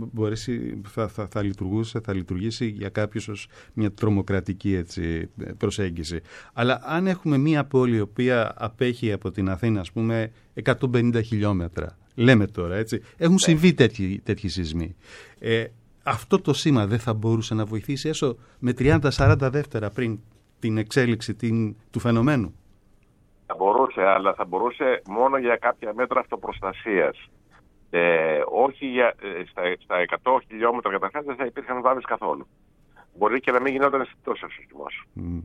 θα λειτουργήσει για κάποιους ως μια τρομοκρατική προσέγγιση. Αλλά αν έχουμε μια πόλη η οποία απέχει από την Αθήνα, ας πούμε, 150 χιλιόμετρα, λέμε τώρα, έτσι, έχουν συμβεί τέτοιοι σεισμοί. Αυτό το σήμα δεν θα μπορούσε να βοηθήσει έσω με 30-40 δεύτερα πριν την εξέλιξη του φαινομένου? Θα μπορούσε, αλλά θα μπορούσε μόνο για κάποια μέτρα αυτοπροστασίας. Όχι στα 100 χιλιόμετρα καταρχάς δεν θα υπήρχαν βλάβες καθόλου. Μπορεί και να μην γινόταν αισθητός ο σεισμός.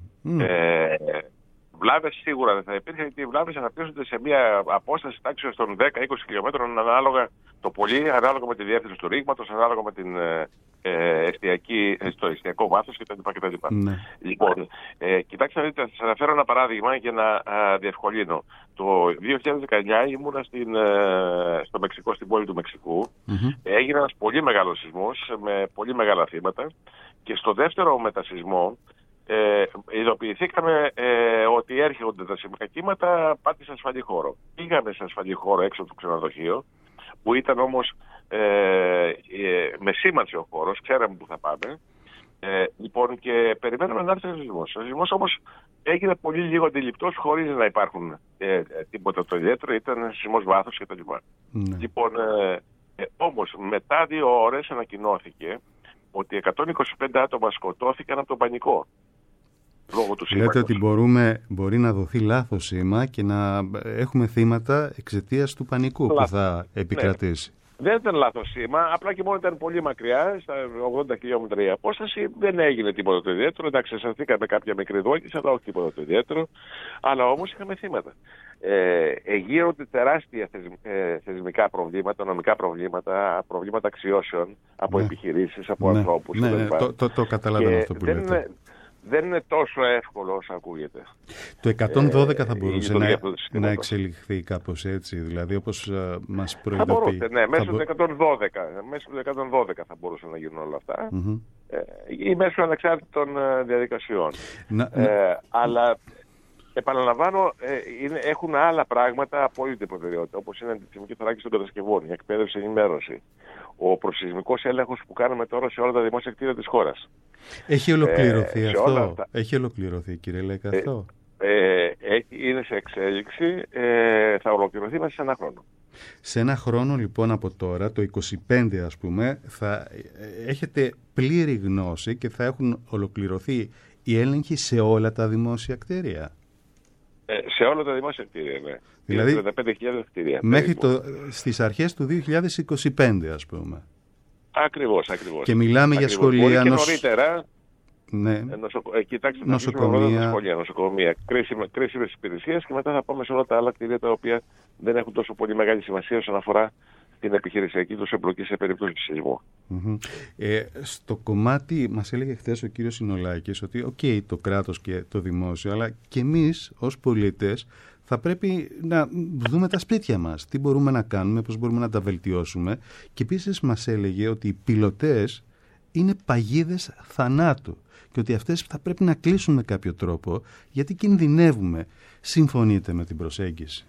Βλάβες σίγουρα δεν θα υπήρχαν, γιατί οι βλάβες αναπτύσσονται σε μια απόσταση τάξης των 10-20 χιλιόμετρων, ανάλογα το πολύ, ανάλογα με τη διεύθυνση του ρήγματος, ανάλογα με το εστιακό βάθος κτλ. Ναι. Λοιπόν, κοιτάξτε να δείτε, θα σας αναφέρω ένα παράδειγμα για να διευκολύνω. Το 2019 ήμουνα στο Μεξικό, στην πόλη του Μεξικού. Έγινε ένας πολύ μεγάλος σεισμός με πολύ μεγάλα θύματα, και στο δεύτερο μετασεισμό ειδοποιηθήκαμε ότι έρχονται τα σεισμικά κύματα, πάτε σε ασφαλή χώρο. Πήγαμε σε ασφαλή χώρο έξω από το ξενοδοχείο, που ήταν όμως με σήμανση ο χώρος, ξέραμε που θα πάμε. Λοιπόν, και περιμέναμε να έρθει ο σεισμός. Ο σεισμός όμως έγινε πολύ λίγο αντιληπτός, χωρίς να υπάρχουν τίποτα το ιδιαίτερο, ήταν σεισμός βάθος κτλ. Λοιπόν, Όμως μετά 2 ώρες ανακοινώθηκε ότι 125 άτομα σκοτώθηκαν από τον πανικό. Λόγω του Λέτε ότι μπορεί να δοθεί λάθος σήμα και να έχουμε θύματα εξαιτίας του πανικού που θα επικρατήσει. Ναι. Δεν ήταν λάθος σήμα, απλά και μόνο ήταν πολύ μακριά, στα 80 χιλιόμετρα η απόσταση. Δεν έγινε τίποτα το ιδιαίτερο. Εντάξει, αισθανθήκαμε κάποια μικρή δόκιση, αλλά όχι τίποτα το ιδιαίτερο. Αλλά όμως είχαμε θύματα. Εγείρονται τεράστια θεσμικά προβλήματα, νομικά προβλήματα, προβλήματα αξιώσεων από επιχειρήσεις, από ανθρώπους. Ναι, το καταλαβαίνω αυτό που λέτε. Δεν είναι τόσο εύκολο όσο ακούγεται. Το 112 θα μπορούσε να εξελιχθεί κάπως έτσι, δηλαδή όπως μας προειδοποιεί. Θα μπορούσε, ναι, μέσω του 112 θα μπορούσαν να γίνουν όλα αυτά. Ή μέσω ανεξάρτητων διαδικασιών. Αλλά επαναλαμβάνω, έχουν άλλα πράγματα απόλυτη προτεραιότητα, όπως είναι η αντισυσμική θωράκιση των κατασκευών, η εκπαίδευση, η ενημέρωση, ο προσυσμικός έλεγχος που κάνουμε τώρα σε όλα τα δημόσια κτίρια της χώρας. Έχει ολοκληρωθεί αυτό? Έχει ολοκληρωθεί, κύριε Λέκα, αυτό? Είναι σε εξέλιξη, θα ολοκληρωθεί μέσα σε 1 χρόνο. Σε 1 χρόνο λοιπόν από τώρα, το 25 ας πούμε, θα έχετε πλήρη γνώση και θα έχουν ολοκληρωθεί οι έλεγχοι σε όλα τα δημόσια κτίρια? Σε όλα τα δημόσια κτίρια, ναι. Δηλαδή 35.000 κτίρια. Μέχρι στις αρχές του 2025 ας πούμε. Ακριβώς. Και μιλάμε για σχολεία, μπορεί και νωρίτερα. Ναι. Κοιτάξτε, νοσοκομεία, κρίσιμες υπηρεσίες και μετά θα πάμε σε όλα τα άλλα κτίρια τα οποία δεν έχουν τόσο πολύ μεγάλη σημασία όσον αφορά την επιχειρησιακή τους εμπλοκή σε περίπτωση σεισμού. Στο κομμάτι, μας έλεγε χθες ο κύριος Συνολάκης ότι το κράτος και το δημόσιο, αλλά και εμείς ως πολίτες θα πρέπει να δούμε τα σπίτια μας, τι μπορούμε να κάνουμε, πώς μπορούμε να τα βελτιώσουμε. Και επίσης μας έλεγε ότι οι πιλωτές είναι παγίδες θανάτου και ότι αυτές θα πρέπει να κλείσουν με κάποιο τρόπο, γιατί κινδυνεύουμε. Συμφωνείτε με την προσέγγιση?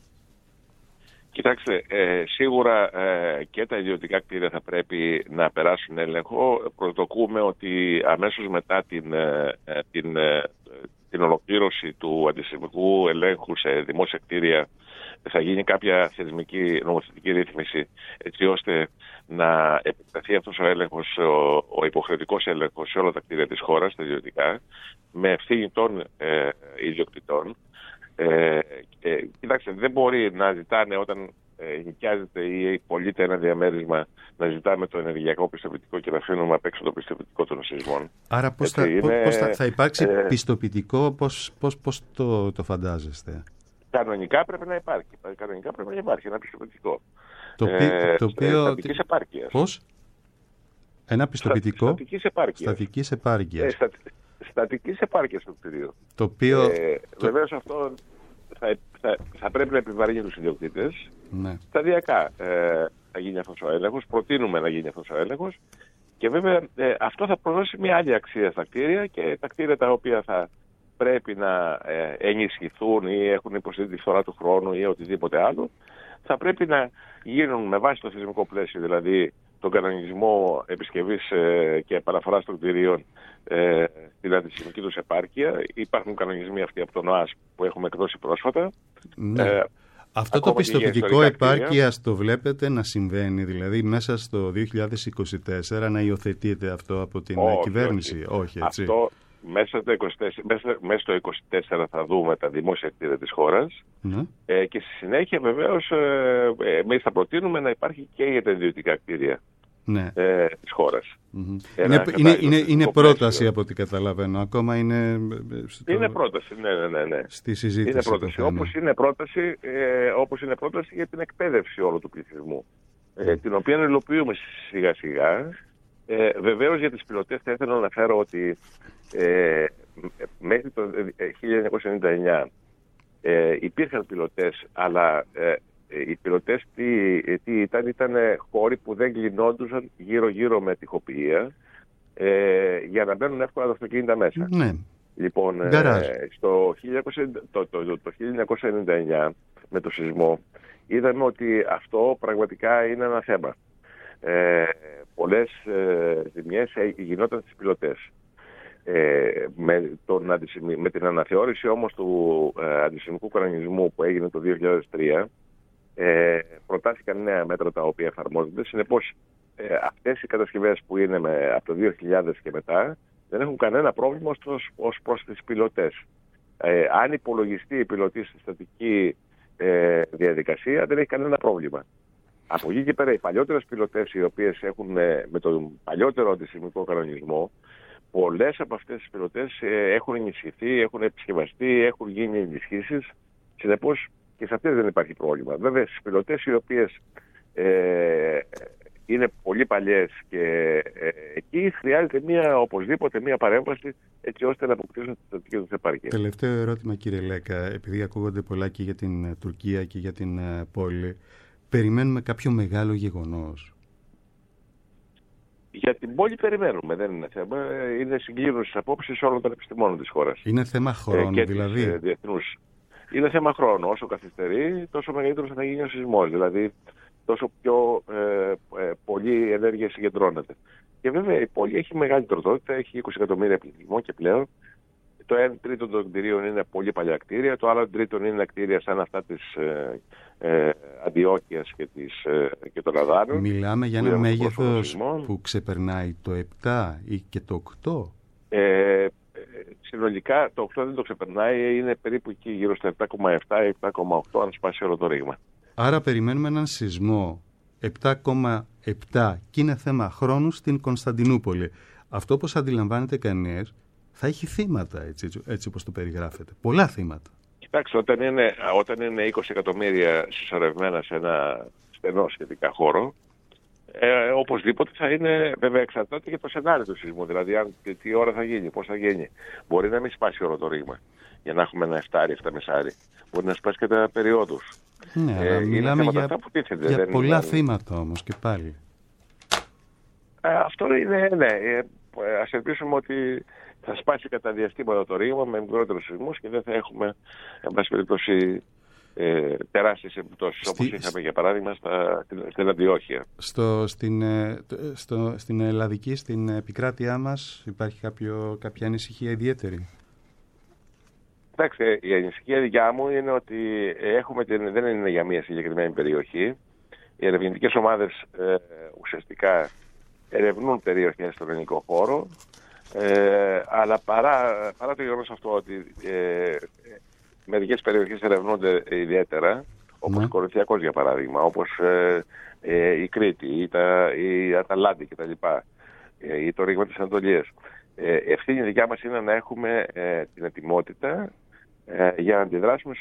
Κοιτάξτε, σίγουρα και τα ιδιωτικά κτίρια θα πρέπει να περάσουν έλεγχο. Προσδοκούμε ότι αμέσως μετά την ολοκλήρωση του αντισυσμικού ελέγχου σε δημόσια κτίρια θα γίνει κάποια θεσμική νομοθετική ρύθμιση, έτσι ώστε να επεκταθεί αυτός ο έλεγχος, ο υποχρεωτικός έλεγχος σε όλα τα κτίρια της χώρας, τα ιδιωτικά, με ευθύνη των ιδιοκτητών. Κοιτάξτε, δεν μπορεί να ζητάνε όταν νοικιάζεται ή πωλείται ένα διαμέρισμα να ζητάμε το ενεργειακό πιστοποιητικό και να αφήνουμε απ' έξω το πιστοποιητικό των σεισμών. Άρα πώς θα υπάρξει πιστοποιητικό, πώς το φαντάζεστε? Κανονικά πρέπει να υπάρχει ένα πιστοποιητικό. Στατικής επάρκειας. Πώς? Ένα πιστοποιητικό στατικής επάρκειας. Στατικής επάρκειας του κτηρίου. Το οποίο... Βεβαίως αυτό θα πρέπει να επιβαρύνει τους ιδιοκτήτες. Ναι. Σταδιακά θα γίνει αυτός ο έλεγχος, προτείνουμε να γίνει αυτός ο έλεγχος και βέβαια αυτό θα προδώσει μια άλλη αξία στα κτίρια και τα κτίρια τα οποία θα πρέπει να ενισχυθούν ή έχουν υποστεί τη φθορά του χρόνου ή οτιδήποτε άλλο, θα πρέπει να γίνουν με βάση το θεσμικό πλαίσιο, δηλαδή τον κανονισμό επισκευής και επαναφοράς των κτηρίων στην αντισυσμική τους επάρκεια. Υπάρχουν κανονισμοί αυτοί από τον ΟΑΣ που έχουμε εκδώσει πρόσφατα. Ναι. Αυτό το πιστοποιητικό επάρκειας το βλέπετε να συμβαίνει, δηλαδή μέσα στο 2024 να υιοθετείται αυτό από την κυβέρνηση? Όχι, έτσι. Αυτό μέσα στο 2024 θα δούμε τα δημόσια κτίρια της χώρας, ναι. Και στη συνέχεια βεβαίως εμείς θα προτείνουμε να υπάρχει και για τα ιδιωτικά κτίρια, ναι. Της χώρας. Είναι πρόταση από ό,τι καταλαβαίνω. Ακόμα είναι... Είναι πρόταση, ναι. Στη συζήτηση. Είναι πρόταση. Όπως είναι πρόταση για την εκπαίδευση όλου του πληθυσμού, την οποία υλοποιούμε σιγά σιγά. Βεβαίως για τις πιλωτές θα ήθελα να αναφέρω ότι μέχρι το 1999 υπήρχαν πιλωτές, αλλά οι πιλωτές τι ήταν χώροι που δεν κλεινόντουσαν γύρω-γύρω με τοιχοποιία για να μπαίνουν εύκολα τα αυτοκίνητα μέσα. Ναι. Λοιπόν, το 1999 με το σεισμό είδαμε ότι αυτό πραγματικά είναι ένα θέμα. Πολλές ζημιές γινόταν στις πιλωτές. Με την αναθεώρηση όμως του αντισυσμικού κανονισμού που έγινε το 2003, προτάθηκαν νέα μέτρα τα οποία εφαρμόζονται. Συνεπώς, αυτές οι κατασκευές που είναι από το 2000 και μετά δεν έχουν κανένα πρόβλημα ως προς τις πιλωτές. Αν υπολογιστεί η πιλωτή στη στατική διαδικασία, δεν έχει κανένα πρόβλημα. Από εκεί και πέρα, οι παλιότερες πιλωτές, οι οποίες έχουν με τον παλιότερο αντισημικό κανονισμό, πολλές από αυτές τις πιλωτές έχουν ενισχυθεί, έχουν επισκευαστεί, έχουν γίνει ενισχύσεις. Συνεπώς και σε αυτές δεν υπάρχει πρόβλημα. Βέβαια, στις πιλωτές οι οποίες είναι πολύ παλιές και εκεί χρειάζεται οπωσδήποτε μία παρέμβαση έτσι ώστε να αποκτήσουν τη στατική τους επάρκεια. Τελευταίο ερώτημα, κύριε Λέκα, επειδή ακούγονται πολλά και για την Τουρκία και για την πόλη, περιμένουμε κάποιο μεγάλο γεγονός? Για την πόλη περιμένουμε, δεν είναι θέμα. Είναι συγκλήρωση απόψεις όλων των επιστημόνων της χώρας. Είναι θέμα χρόνου, δηλαδή. Διεθνούς. Είναι θέμα χρόνου. Όσο καθυστερεί, τόσο μεγαλύτερος θα γίνει ο σεισμός. Δηλαδή, τόσο πιο πολλή ενέργεια συγκεντρώνεται. Και βέβαια η πόλη έχει μεγάλη τροτότητα, έχει 20 εκατομμύρια πληθυσμό και πλέον. Το 1 τρίτο των κτηρίων είναι πολύ παλιά κτίρια, το άλλο τρίτο είναι κτίρια σαν αυτά της Αντιόκειας και των Αδάνων. Μιλάμε για ένα μέγεθος που ξεπερνάει το 7 ή και το 8. Συνολικά το 8 δεν το ξεπερνάει, είναι περίπου εκεί γύρω στα 7,7-7,8 αν σπάσει όλο το ρήγμα. Άρα περιμένουμε έναν σεισμό 7,7 και είναι θέμα χρόνου στην Κωνσταντινούπολη. Αυτό, όπως αντιλαμβάνεται κανείς, θα έχει θύματα, έτσι όπως το περιγράφεται. Πολλά θύματα. Κοιτάξτε, όταν είναι 20 εκατομμύρια συσσωρευμένα σε ένα στενό σχετικά χώρο, οπωσδήποτε θα είναι, βέβαια εξαρτάται και το σενάριο του σεισμού. Δηλαδή, τι ώρα θα γίνει, πώς θα γίνει. Μπορεί να μην σπάσει όλο το ρήγμα για να έχουμε ένα 7 μεσάρι. Μπορεί να σπάσει κατά περιόδους. Ναι, αλλά μιλάμε για πολλά θύματα όμως και πάλι. Αυτό είναι, ναι. Ας ελπίσουμε ότι θα σπάσει κατά διαστήματα το ρήγμα με μικρότερους σεισμούς και δεν θα έχουμε, εν πάση περιπτώσει, τεράστιες επιπτώσεις όπως είχαμε για παράδειγμα στην Αντιόχεια. Στην ελλαδική, στην επικράτειά μας υπάρχει κάποια ανησυχία ιδιαίτερη? Κοιτάξτε, η ανησυχία δικιά μου είναι ότι δεν είναι για μία συγκεκριμένη περιοχή. Οι ερευνητικές ομάδες ουσιαστικά ερευνούν περιοχές στον ελληνικό χώρο, αλλά παρά το γεγονός αυτό ότι μερικές περιοχές ερευνούνται ιδιαίτερα, όπως Κορινθιακός για παράδειγμα, όπως η Κρήτη η Αταλάντη κτλ. Ή το ρήγμα της Ανατολίας. Ευθύνη δικιά μας είναι να έχουμε την ετοιμότητα για να αντιδράσουμε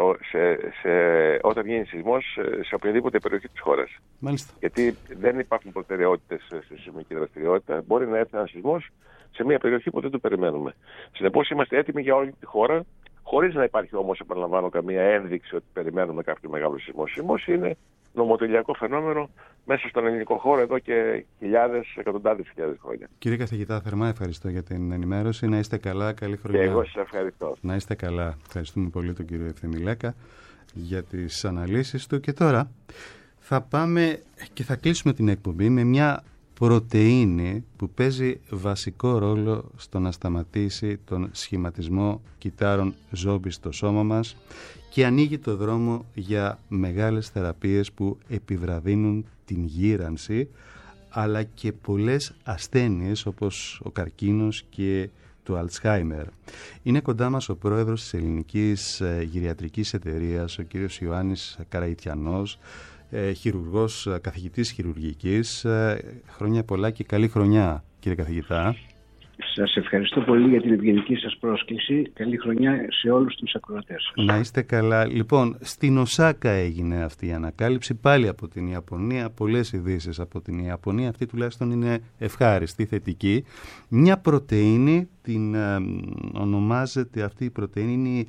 όταν γίνει σεισμός σε οποιαδήποτε περιοχή της χώρας. Μάλιστα. Γιατί δεν υπάρχουν προτεραιότητες στη σεισμική δραστηριότητα. Μπορεί να έρθει ένα σεισμός σε μια περιοχή που δεν το περιμένουμε. Συνεπώς είμαστε έτοιμοι για όλη τη χώρα, χωρίς να υπάρχει όμως, επαναλαμβάνω, καμία ένδειξη ότι περιμένουμε κάποιο μεγάλο σεισμό. Σεισμός είναι νομοτελειακό φαινόμενο μέσα στον ελληνικό χώρο εδώ και εκατοντάδες χιλιάδες χρόνια. Κύριε καθηγητά, θερμά ευχαριστώ για την ενημέρωση. Να είστε καλά, καλή χρονιά. Και εγώ σας ευχαριστώ. Να είστε καλά. Ευχαριστούμε πολύ τον κύριο Ευθύμη Λέκα για τις αναλύσεις του. Και τώρα θα πάμε και θα κλείσουμε την εκπομπή με μια πρωτεΐνη που παίζει βασικό ρόλο στο να σταματήσει τον σχηματισμό κυτάρων ζόμπι στο σώμα μας και ανοίγει το δρόμο για μεγάλες θεραπείες που επιβραδύνουν την γύρανση, αλλά και πολλές ασθένειες όπως ο καρκίνος και το Αλτσχάιμερ. Είναι κοντά μας ο πρόεδρος της Ελληνικής Γυριατρικής Εταιρείας, ο κύριος Ιωάννης Καραϊτιανός, χειρουργός, καθηγητής χειρουργικής. Χρόνια πολλά και καλή χρονιά, κύριε καθηγητά. Σας ευχαριστώ πολύ για την ευγενική σας πρόσκληση. Καλή χρονιά σε όλους τους ακροατές σας. Να είστε καλά. Λοιπόν, στην Οσάκα έγινε αυτή η ανακάλυψη, πάλι από την Ιαπωνία, πολλές ειδήσεις από την Ιαπωνία. Αυτή τουλάχιστον είναι ευχάριστη, θετική. Μια πρωτεΐνη, την ονομάζεται αυτή η πρωτεΐνη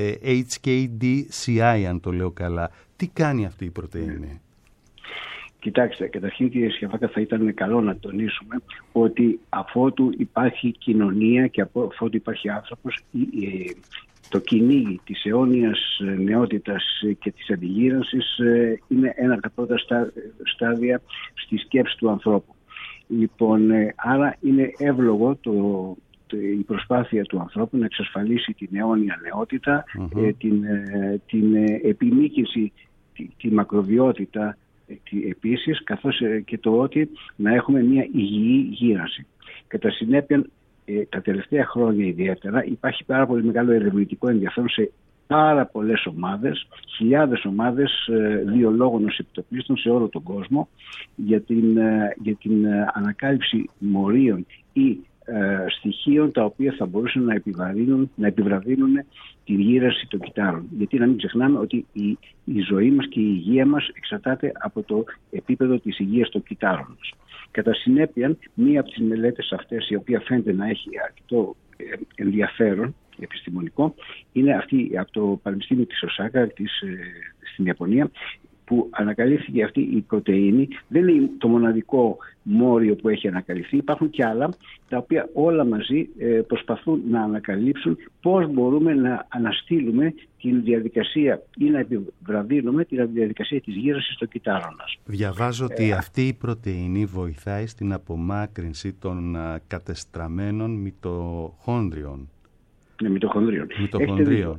HKDCI, αν το λέω καλά. Τι κάνει αυτή η πρωτεΐνη? Κοιτάξτε, καταρχήν κύριε Σιαφάκα, θα ήταν καλό να τονίσουμε ότι αφότου υπάρχει κοινωνία και αφότου υπάρχει άνθρωπος, το κυνήγι της αιώνιας νεότητας και της αντιγύρανσης είναι ένα από τα πρώτα στάδια στη σκέψη του ανθρώπου. Λοιπόν, άρα είναι εύλογο η προσπάθεια του ανθρώπου να εξασφαλίσει την αιώνια νεότητα, την επιμήκυνση τη μακροβιότητα επίσης, καθώς και το ότι να έχουμε μια υγιή γύρανση. Κατά συνέπεια, τα τελευταία χρόνια ιδιαίτερα υπάρχει πάρα πολύ μεγάλο ερευνητικό ενδιαφέρον σε πάρα πολλές ομάδες, χιλιάδες ομάδες βιολόγων επιτοπλίστων σε όλο τον κόσμο για την ανακάλυψη μορίων ή στοιχείων τα οποία θα μπορούσαν να επιβραδύνουν τη γύρανση των κυτάρων. Γιατί να μην ξεχνάμε ότι η ζωή μας και η υγεία μας εξαρτάται από το επίπεδο της υγείας των κυτάρων μας. Κατά συνέπεια, μία από τις μελέτες αυτές, η οποία φαίνεται να έχει αρκετό ενδιαφέρον επιστημονικό, είναι αυτή από το Πανεπιστήμιο της Οσάκα στην Ιαπωνία, που ανακαλύφθηκε αυτή η πρωτεΐνη. Δεν είναι το μοναδικό μόριο που έχει ανακαλυφθεί. Υπάρχουν και άλλα, τα οποία όλα μαζί προσπαθούν να ανακαλύψουν πώς μπορούμε να αναστείλουμε την διαδικασία ή να επιβραδύνουμε τη διαδικασία της γύρανσης των κυτάρων μας. Διαβάζω ότι αυτή η πρωτεΐνη βοηθάει στην απομάκρυνση των κατεστραμμένων μυτοχόνδριων. Μυτοχονδρίων.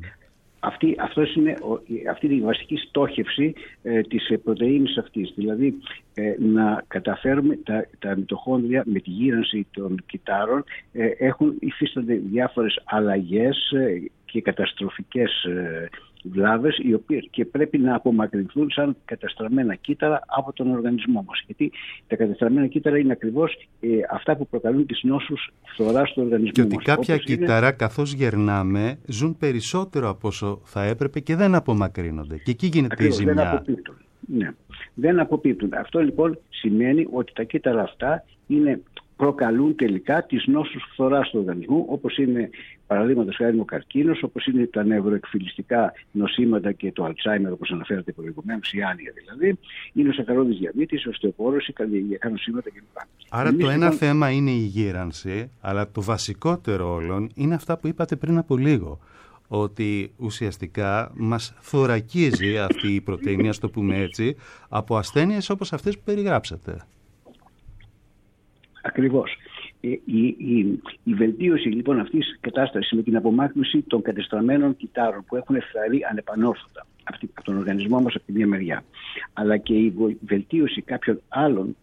Αυτή είναι η βασική στόχευση της πρωτεΐνης αυτής. Δηλαδή να καταφέρουμε τα μυτοχόνδρια με τη γύρανση των κυτάρων υφίστανται διάφορες αλλαγές και καταστροφικές βλάβες, οι οποίες και πρέπει να απομακρυνθούν σαν καταστραμμένα κύτταρα από τον οργανισμό μας. Γιατί τα καταστραμμένα κύτταρα είναι ακριβώς αυτά που προκαλούν τις νόσους φθοράς του οργανισμού μας. Και ότι κάποια κύτταρα καθώς γερνάμε ζουν περισσότερο από όσο θα έπρεπε και δεν απομακρύνονται. Και εκεί γίνεται η ζημιά. Δεν αποπίπτουν. Ναι, δεν αποπίπτουν. Αυτό λοιπόν σημαίνει ότι τα κύτταρα αυτά προκαλούν τελικά τις νόσους φθοράς του οργανισμού, όπως είναι παραδείγματος χάρη ο καρκίνος, όπως είναι τα νευροεκφυλιστικά νοσήματα και το Αλτσάιμερ, όπως αναφέρατε προηγουμένως, η άνοια δηλαδή, είναι ο σακαρώδης διαβήτης, η οστεοπόρωση, καρδιαγγειακά νοσήματα κλπ. Άρα το ένα θέμα είναι η γύρανση, αλλά το βασικότερο όλων είναι αυτά που είπατε πριν από λίγο. Ότι ουσιαστικά μας θωρακίζει αυτή η πρωτεΐνη, ας το πούμε έτσι, από ασθένειες όπως αυτές που περιγράψατε. Ακριβώς. Η βελτίωση λοιπόν αυτής της κατάστασης με την απομάκρυνση των κατεστραμμένων κυτάρων που έχουν φθαρεί ανεπανόρθωτα από τον οργανισμό μας από τη μία μεριά, αλλά και η βελτίωση κάποιων άλλων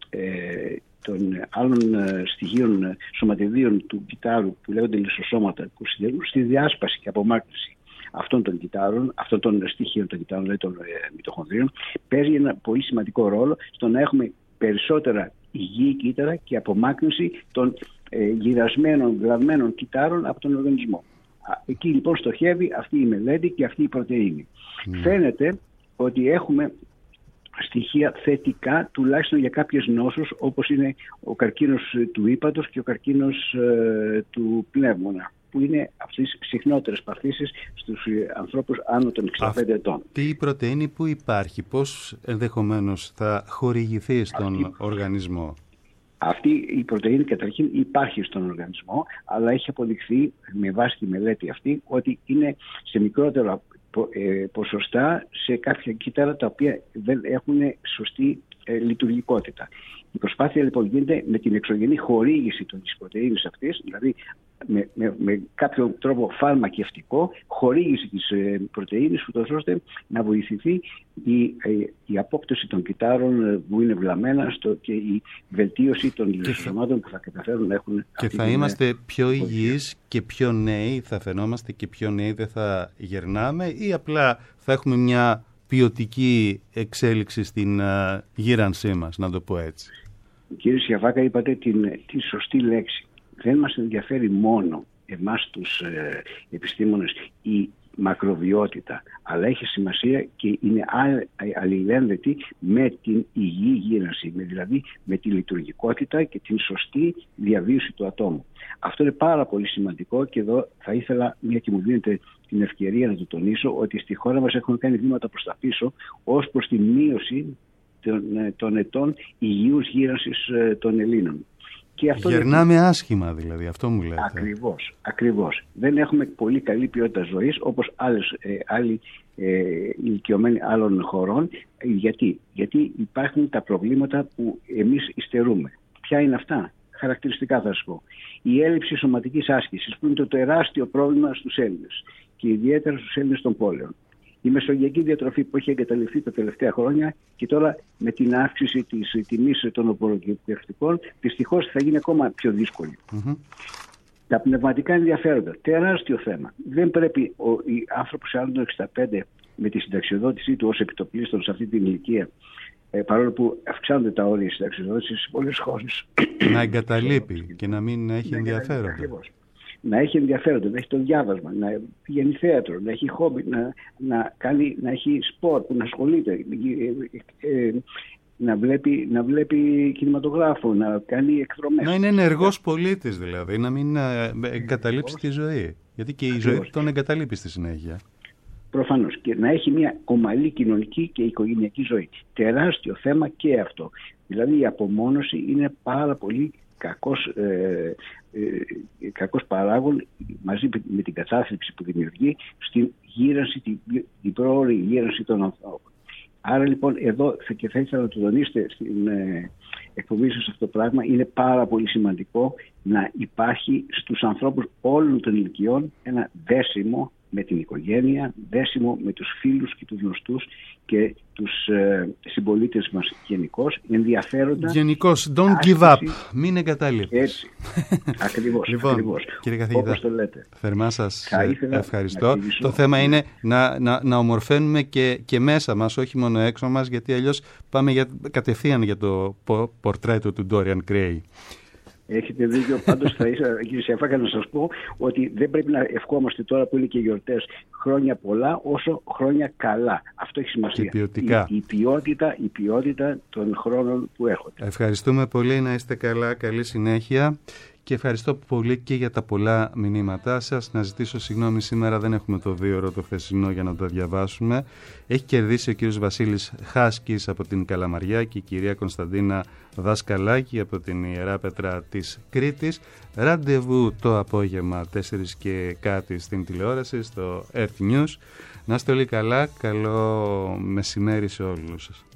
στοιχείων σωματιδίων του κυτάρου που λέγονται λυσοσώματα, που συνδέουν στη διάσπαση και απομάκρυνση αυτών των κυτάρων, αυτών των στοιχείων των κυτάρων, δηλαδή των μυτοχονδρίων, παίζει ένα πολύ σημαντικό ρόλο στο να έχουμε περισσότερα υγιή κύτταρα και απομάκρυνση των γυρασμένων, βλαμμένων κυτάρων από τον οργανισμό. Εκεί λοιπόν στοχεύει αυτή η μελέτη και αυτή η πρωτεΐνη. Φαίνεται ότι έχουμε στοιχεία θετικά τουλάχιστον για κάποιες νόσους, όπως είναι ο καρκίνος του ύπατος και ο καρκίνος του πνεύμονα, που είναι αυτές τις συχνότερες παθήσεις στους ανθρώπους άνω των 65 ετών. Αυτή η πρωτεΐνη που υπάρχει, πώς ενδεχομένως θα χορηγηθεί στον οργανισμό? Αυτή η πρωτεΐνη καταρχήν υπάρχει στον οργανισμό, αλλά έχει αποδειχθεί με βάση τη μελέτη αυτή ότι είναι σε μικρότερα ποσοστά σε κάποια κύτταρα τα οποία δεν έχουν σωστή λειτουργικότητα. Η προσπάθεια λοιπόν γίνεται με την εξωγενή χορήγηση της πρωτεΐνης αυτής, δηλαδή με κάποιο τρόπο φαρμακευτικό χορήγηση της πρωτεΐνης, ούτως ώστε να βοηθηθεί η απόκτηση των κυτάρων που είναι βλαμμένα και η βελτίωση των λυσοσωμάτων που θα καταφέρουν να έχουν. Και θα είμαστε πιο υγιείς και πιο νέοι, θα φαινόμαστε και πιο νέοι, δεν θα γερνάμε, ή απλά θα έχουμε μια ποιοτική εξέλιξη στην γύρανσή μας, να το πω έτσι? Κύριε Σιαβάκα, είπατε τη σωστή λέξη. Δεν μας ενδιαφέρει μόνο εμάς τους επιστήμονες η μακροβιότητα, αλλά έχει σημασία και είναι αλληλένδετη με την υγιή γύρανση, δηλαδή με τη λειτουργικότητα και την σωστή διαβίωση του ατόμου. Αυτό είναι πάρα πολύ σημαντικό και εδώ θα ήθελα, μια και μου δίνετε την ευκαιρία να το τονίσω, ότι στη χώρα μας έχουν κάνει βήματα προς τα πίσω ως προς τη μείωση των ετών υγιούς γύρανσης των Ελλήνων. Γερνάμε άσχημα δηλαδή, αυτό μου λέτε. Ακριβώς. Δεν έχουμε πολύ καλή ποιότητα ζωής όπως άλλοι ηλικιωμένοι άλλων χωρών. Γιατί υπάρχουν τα προβλήματα που εμείς υστερούμε. Ποια είναι αυτά? Χαρακτηριστικά θα σας πω. Η έλλειψη σωματικής άσκησης, που είναι το τεράστιο πρόβλημα στους Έλληνες και ιδιαίτερα στους Έλληνες των πόλεων. Η μεσογειακή διατροφή που έχει εγκαταλειφθεί τα τελευταία χρόνια και τώρα με την αύξηση της τιμής των οπωροκυπευτικών, δυστυχώς θα γίνει ακόμα πιο δύσκολη. Τα πνευματικά ενδιαφέροντα, τεράστιο θέμα. Δεν πρέπει ο άνθρωπος άνω των 65 με τη συνταξιοδότησή του ως επιτοπλίστων σε αυτή την ηλικία, παρόλο που αυξάνονται τα όρια συνταξιοδότησης σε πολλές χώρες, να εγκαταλείπει και να μην έχει ενδιαφέροντα. Να έχει ενδιαφέροντα, να έχει το διάβασμα, να πηγαίνει θέατρο, να έχει χόμπι, να έχει σπορ που να ασχολείται, να βλέπει κινηματογράφο, να κάνει εκδρομές. Να είναι ενεργός πολίτης δηλαδή, να μην εγκαταλείψει τη ζωή. Γιατί και η ζωή τον εγκαταλείπει στη συνέχεια. Προφανώς. Και να έχει μια ομαλή κοινωνική και οικογενειακή ζωή. Τεράστιο θέμα και αυτό. Δηλαδή η απομόνωση είναι πάρα πολύ κακός παράγων μαζί με την κατάθλιψη που δημιουργεί στην γύρανση, την πρόωρη γύρανση των ανθρώπων. Άρα λοιπόν εδώ και θα ήθελα να το τονίσετε στην εκπομπή σας αυτό το πράγμα, είναι πάρα πολύ σημαντικό να υπάρχει στους ανθρώπους όλων των ηλικιών ένα δέσιμο με την οικογένεια, δέσιμο με τους φίλους και τους γνωστούς και τους συμπολίτες μας γενικώς, ενδιαφέροντα. Γενικώς, don't give up, μην εγκαταλείπεις. Έτσι, ακριβώς, λοιπόν, ακριβώς. Κύριε καθηγητά, όπως το λέτε. Θερμά σας ευχαριστώ. Το θέμα είναι να ομορφαίνουμε και μέσα μας, όχι μόνο έξω μας, γιατί αλλιώς πάμε κατευθείαν για το πορτρέτο του Dorian Gray. Έχετε δίκιο. Πάντως θα ήθελα, κύριε Σιαφάκα, να σας πω ότι δεν πρέπει να ευχόμαστε τώρα που είναι και γιορτές χρόνια πολλά, όσο χρόνια καλά. Αυτό έχει σημασία. Η ποιότητα των χρόνων που έρχονται. Ευχαριστούμε πολύ, να είστε καλά, καλή συνέχεια. Και ευχαριστώ πολύ και για τα πολλά μηνύματά σας. Να ζητήσω συγγνώμη, σήμερα δεν έχουμε το 2ωρο το χθεσινό για να το διαβάσουμε. Έχει κερδίσει ο κύριος Βασίλης Χάσκης από την Καλαμαριά και η κυρία Κωνσταντίνα Δασκαλάκη από την Ιερά Πέτρα της Κρήτης. Ραντεβού το απόγευμα 4 και κάτι στην τηλεόραση, στο Earth News. Να είστε όλοι καλά, καλό μεσημέρι σε όλους σας.